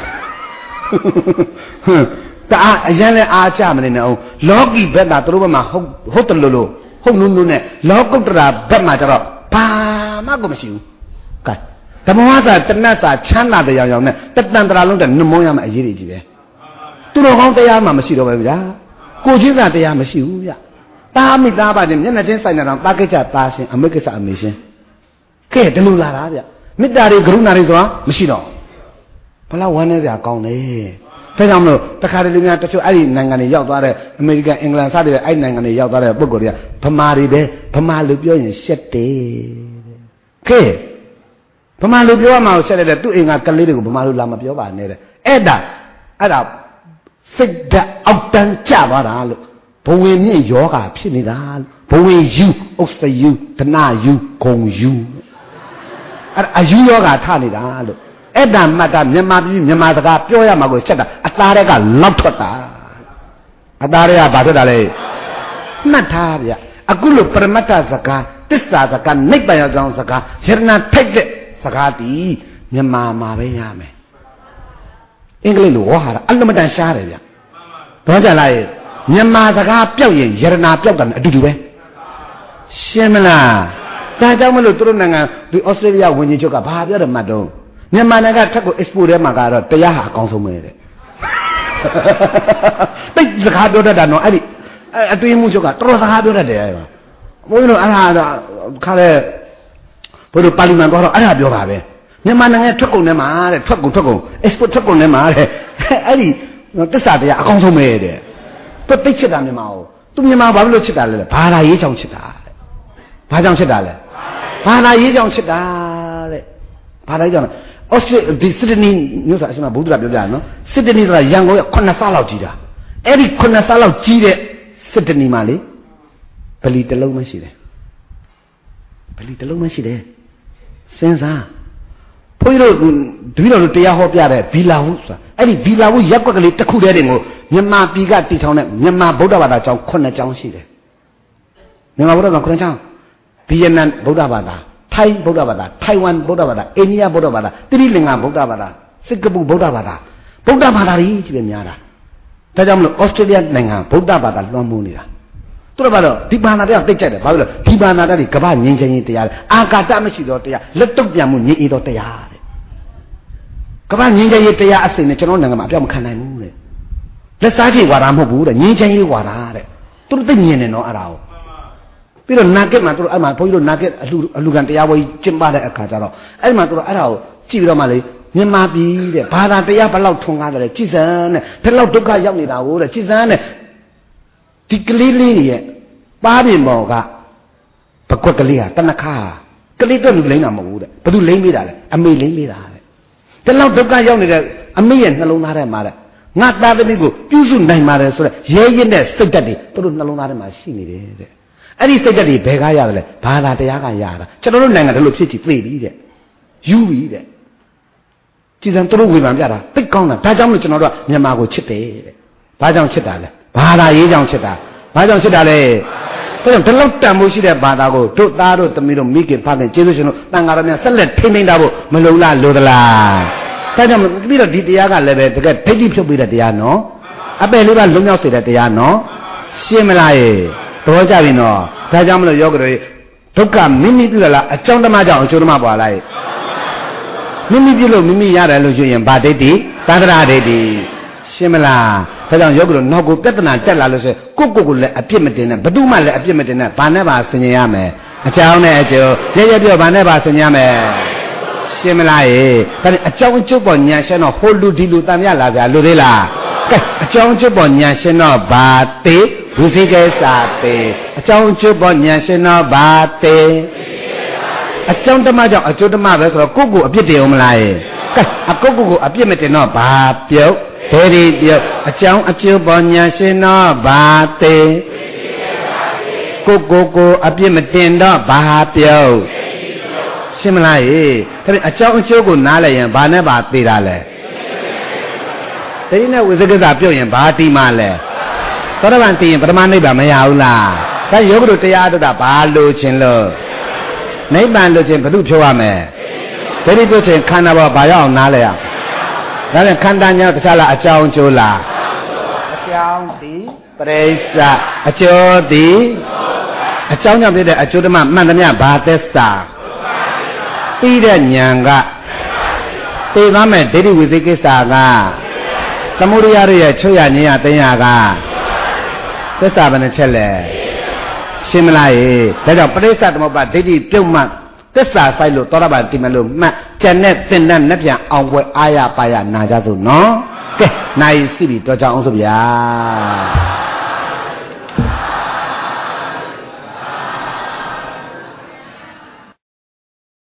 [SPEAKER 2] တအားအရင်လည်းအားကြမနေနဲ့အောင်လောကီဘက်ကသူတို့ဘက်မှာဟုတ်ဟုတ်တယ်လို့လို့ဟုတ်နုံနုံနဲ့လောကုတ္တရာဘက်မှာကျတော့ဘာမှကိုမရှိဘူးကဲဓမ္မဝါစာတဏ္ဍစာချမ်းသာတဲ့ရောင်ရောင်နဲ့တတန်တရာလုံးတဲ့နှမုံးရမယ့်အရေးကြီးပဲသူတို့ကောင်းတရားမှမရှိတော့ပဲဗျာကိုချင်းစာတရားမရှိဘူးဗျတာမိသားပါတဲ့မျက်နှာချင်းဆိုင်နေတော့တာကိစ္စတာရှင်အမိကိစ္စအမေရှင်ကဲဒီလိုလာတာဗျမေတ္တာတွေကရုဏာတွေဆိုတာမရှိတော့ဘလောက်ဝမ်းနေစရာကောင်းတယ်ဒါကြောင့်မလို့တခါတလေများတချို့အဲ့ဒီနိုင်ငံတွေရောက်သွားတဲ့အမေရိကန်အင်္ဂလန်စတဲ့အဲ့ဒီနိုင်ငံတွေရောက်သွားတဲ့ပုဂ္ဂိုလ်တွေကဗမာတွေပဲဗမာလူပြောရင်ရှက်တယ်ကဲဗမာလူပြောရမှာကိုရှက်တယ်သူ့အိမ်ကကလေးတွေကိုဗမာလူလာမပြောပါနဲ့တဲ့အဲ့ဒါအဲ့ဒါစိတ်ဓာတ်အောက်တန်းကျသွားတာလို့ဘဝင်မြင့်ယောဂါဖြစ်နေတာဘဝင်ယူဥစ္စယူဒနာယူဂုံယူအဲ့အယူယောဂါထနေတာလို့အဲ့ဒါမှတ်တာမြန်မာပြည်မြန်မာစကားပြောရမှာကိုချက်တာအသားတွေကလောက်ထွက်တာအသားတွေကဘာထွက်တာလဲမှတ်ထားဗျအခုလိုပရမတ္ထစကားတစ္ဆာစကားနိဗ္ဗာန်ရောက်ကြောင်းစကားယရဏထိုက်တဲ့စကားတီမြန်မာမှာပဲရမယ်အင်္ဂလိပ်လိုဝါဟာရအလမတန်ရှားတယ်ဗျတော့ကြလားမြန်မာစကားပြောက်ရင်ယရဏပြောက်တာအတူတူပဲရှင်းမလားဒါကြောင့်မလို့သူတို့နိုင်ငံဒီဩစတြေးလျဝင်ကြီးချုပ်ကဘာပြောတယ်မှတ်တော့မြန်မာနိုင်ငံထက်ကို export ထဲမှာကတော့တရားဟာအကောင်းဆုံးပဲတဲ့တိတ်စကားပြောတတ်တာနော်အဲ့ဒီအတွင်းမှုချုပ်ကတော်တော်စကားပြောတတ်တယ်အဲ့ဒါဘုန်းကြီးတို့အဲ့ဒါခါတဲ့ဘုန်းကြီးတို့ပါလီမန်သွားတော့အဲ့ဒါပြောပါပဲမြန်မာနိုင်ငံထွက်ကုန်ထဲမှာတဲ့ထွက်ကုန်ထွက်ကုန် export ထွက်ကုန်ထဲမှာတဲ့အဲ့ဒီတစ္ဆာတရားအကောင်းဆုံးပဲတဲ့သူတိတ်ချစ်တာမြန်မာကိုသူမြန်မာဘာလို့ချစ်တာလဲဘာသာရေးကြောင့်ချစ်တာတဲ့ဘာကြောင့်ချစ်တာလဲဘာသာရေးကြောင့်ချစ်တာတဲ့ဘာသာရေးကြောင့်ဩစတြေးဒီစစ်ဒနီမျိုးစားအရှင်မဘုဒ္ဓပြောပြနော်စစ်ဒနီဆိုတာရန်ကုန်ရဲ့ခုနှစ်ဆလောက်ကြီးတာအဲ့ဒီခုနှစ်ဆလောက်ကြီးတဲ့စစ်ဒနီမှာလေဗလီတစ်လုံးမရှိတယ်ဗလီတစ်လုံးမရှိတယ်စဉ်းစားဘုန်းကြီးတို့တပည့်တော်တို့တရားဟောပြတဲ့ဘီလာဝုဆိုတာအဲ့ဒီဘီလာဝုရက်ွက်ကလေးတစ်ခုတည်းတင်ကိုမြန်မာပြည်ကတည်ထောင်တဲ့မြန်မာဗုဒ္ဓဘာသာကျောင်းခုနှစ်ကျောင်းရှိတယ်မြန်မာဗုဒ္ဓဘာသာခုနှစ်ကျောင်းဗီယက်နမ်ဗုဒ္ဓဘာသာထိုင်းဗုဒ္ဓဘာသာထိုင်ဝမ်ဗုဒ္ဓဘာသာအိန္ဒိယဗုဒ္ဓဘာသာတိရိလင်္ကာဗုဒ္ဓဘာသာစင်ကာပူဗုဒ္ဓဘာသာဗုဒ္ဓဘာသာကြီးကြီးပဲများတာဒါကြောင့်မလို့ဩစတြေးလျနိုင်ငံဗုဒ္ဓဘာသာလွှမ်းမိုးနေတာသူတို့ကတော့ဒီဘာသာတရားသိကြတယ်ဘာလို့လဲဒီဘာသာတရားတွေကမ္ဘာငြိမ်းချမ်းရေးတရားအာကာတမရှိတော့တရားလက်တုပ်ပြန်မှုငြိမ်းအေးတော့တရားတဲ့ကမ္ဘာငြိမ်းချမ်းရေးတရားအစိမ့်နဲ့ကျွန်တော်နိုင်ငံမှာအပြောင်းမခံနိုင်ဘူးတဲ့လက်စားကြီးဝါဒမဟုတ်ဘူးတဲ့ငြိမ်းချမ်းရေးဝါဒတဲ့သူတို့သိမြင်နေတော့အဲ့ဒါကိုပြီးတော့နာကက်မှာသူတို့အဲ့မှာဘုန်းကြီးတို့နာကက်အလူအလူကန်တရားပွဲကျင်းပတဲ့အခါကျတော့အဲ့မှာသူတို့အဲ့ဒါကိုကြည့်ပြီးတော့မှလေမြန်မာပြည်တဲ့ဘာသာတရားဘလောက်ထွန်းကားတယ်ကြည်စမ်းတဲ့ဒီလောက်ဒုက္ခရောက်နေတာကိုတဲ့ကြည်စမ်းတဲ့ဒီကလေးလေးရဲ့ပါးပြင်ပေါ်ကပကွက်ကလေးဟာတနခါကလေးတော့လူလိမ့်တာမဟုတ်ဘူးတဲ့ဘသူလိမ့်မိတာလဲအမေလိမ့်မိတာတဲ့ဒီလောက်ဒုက္ခရောက်နေတဲ့အမေရဲ့နှလုံးသားထဲမှာတဲ့ငါသားသမီးကိုပြုစုနိုင်ပါတယ်ဆိုတဲ့ရဲရဲနဲ့စိတ်ဓာတ်တွေသူတို့နှလုံးသားထဲမှာရှိနေတယ်တဲ့အဲ့ဒီစိတ်ဓာတ်တွေဘယ်ကားရတယ်လဲဘာသာတရားကရတာကျွန်တော်တို့နိုင်ငံတို့လိုဖြစ်ချီသိပြီတဲ့ယူပြီတဲ့ကြည်စံသူတို့ဝေဖန်ပြတာသိကောင်းတာဒါကြောင့်မလို့ကျွန်တော်တို့ကမြန်မာကိုချစ်တယ်တဲ့ဘာကြောင့်ချစ်တာလဲဘာသာရေးကြောင့်ချစ်တာဘာကြောင့်ချစ်တာလဲဒါကြောင့်ဒီလောက်တန်ဖို့ရှိတဲ့ဘာသာကိုတို့သားတို့သမီးတို့မိခင်ဖခင်ကျေးဇူးရှင်တို့တန်ဃာတော်များဆက်လက်ထိမ့်သိမ့်တာဖို့မလုံလားလိုသလားဒါကြောင့်ပြီးတော့ဒီတရားကလည်းပဲတကယ်ဒိဋ္ဌိဖြုတ်ပေးတဲ့တရားနော်အပယ်လေးပါလုံမြောက်စေတဲ့တရားနော်ရှင်းမလားရေသဘောကျပြီနော်ဒါကြောင့်မလို့ယောဂတွေဒုက္ခမိမိပြုလားအကြောင်းဓမ္မကြောင့်အကျိုးဓမ္မပွားလိုက်မိမိပြုလို့မိမိရတယ်လို့ဆိုရင်ဗာဒိဋ္ဌိသန္တရာဒိဋ္ဌိရှင်းမလားဒါကြောင့်ယောဂီတို့နောက်ကိုပြဿနာတက်လာလို့ဆိုကိုကိုကိုလည်းအပြစ်မတင်နဲ့ဘသူမှလည်းအပြစ်မတင်နဲ့ဘာနဲ့ပါဆင်ញင်ရမယ်အကြောင်းနဲ့အကျိုးရရပြောဘာနဲ့ပါဆင်ញင်ရမယ်ရှင်းမလားရေဒါနဲ့အကြောင်းအကျိုးပေါ်ညာရှင်းတော့ဟိုလူဒီလူတန်မြလာကြလူသေးလားကဲအကြောင်းအကျိုးပေါ်ညာရှင်းတော့ဘာသေးဝိသိကိစ္စသေးအကြောင်းအကျိုးပေါ်ညာရှင်းတော့ဘာသေးအကြောင်းဓမ္မကြောင့်အကျိုးဓမ္မပဲဆိုတော့ကိုယ့်ကိုအပြစ်တင်အောင်မလားရေကဲအကိုယ့်ကိုကိုအပြစ်မတင်တော့ဘာပြုတ်ဘယ်ဒီပြုတ်အကြောင်းအကျိုးပေါ်ညာရှင်းတော့ဘာသေးကိုကိုကိုအပြစ်မတင်တော့ဘာပြုတ်ရှင်းမလားရေဒါပေမဲ့အကြောင်းအကျိုးကိုနားလည်ရင်ဘာနဲ့ပါသေးတာလဲတိနဲ့ဝိသကိစ္စပြုတ်ရင်ဘာတိမှလဲသောတပန်တည်ရင်ပထမနိဗ္ဗာန်မရဘူးလားဒါယောဂတို့တရားတို့ကဘာလို့ခြင်းလို့နိဗ္ဗာန်လို့ခြင်းဘု து ဖြောရမယ်ဒိဋ္ဌိပြုတ်ခြင်းခန္ဓာဘောဘာရောက်အောင်နားလဲရဒါနဲ့ခန္ဓာညာတခြားလားအကြောင်းအကျိုးလားအကြောင်းဒီပရိစ္ဆအကျိုးဒီအကြောင်းကြောင့်ဖြစ်တဲ့အကျိုးဓမ္မမှန်သမျှဘာသစ္စာပြီးတဲ့ဉာဏ်ကသိသွားမဲ့ဒိဋ္ဌိဝိသိကိစ္စကသမုဒိယရဲ့ချွတ်ရဉာဏ်ရသိညာကသစ္စာဘယ်နှချက်လဲရှင်းမလားရေဒါကြောင့်ပရိစ္ဆသမုပ္ပါဒိဋ္ဌိပြုတ်မှသစ္စာဆိုင်လို့သောတာပန်တိမလို့မှတ်ကျန်တဲ့သင်္နနဲ့ပြန်အောင်ပွဲအာရပါရနာကြစို့နော်ကဲနိုင်စီပြီတော့ကြအောင်ဆိုဗျာ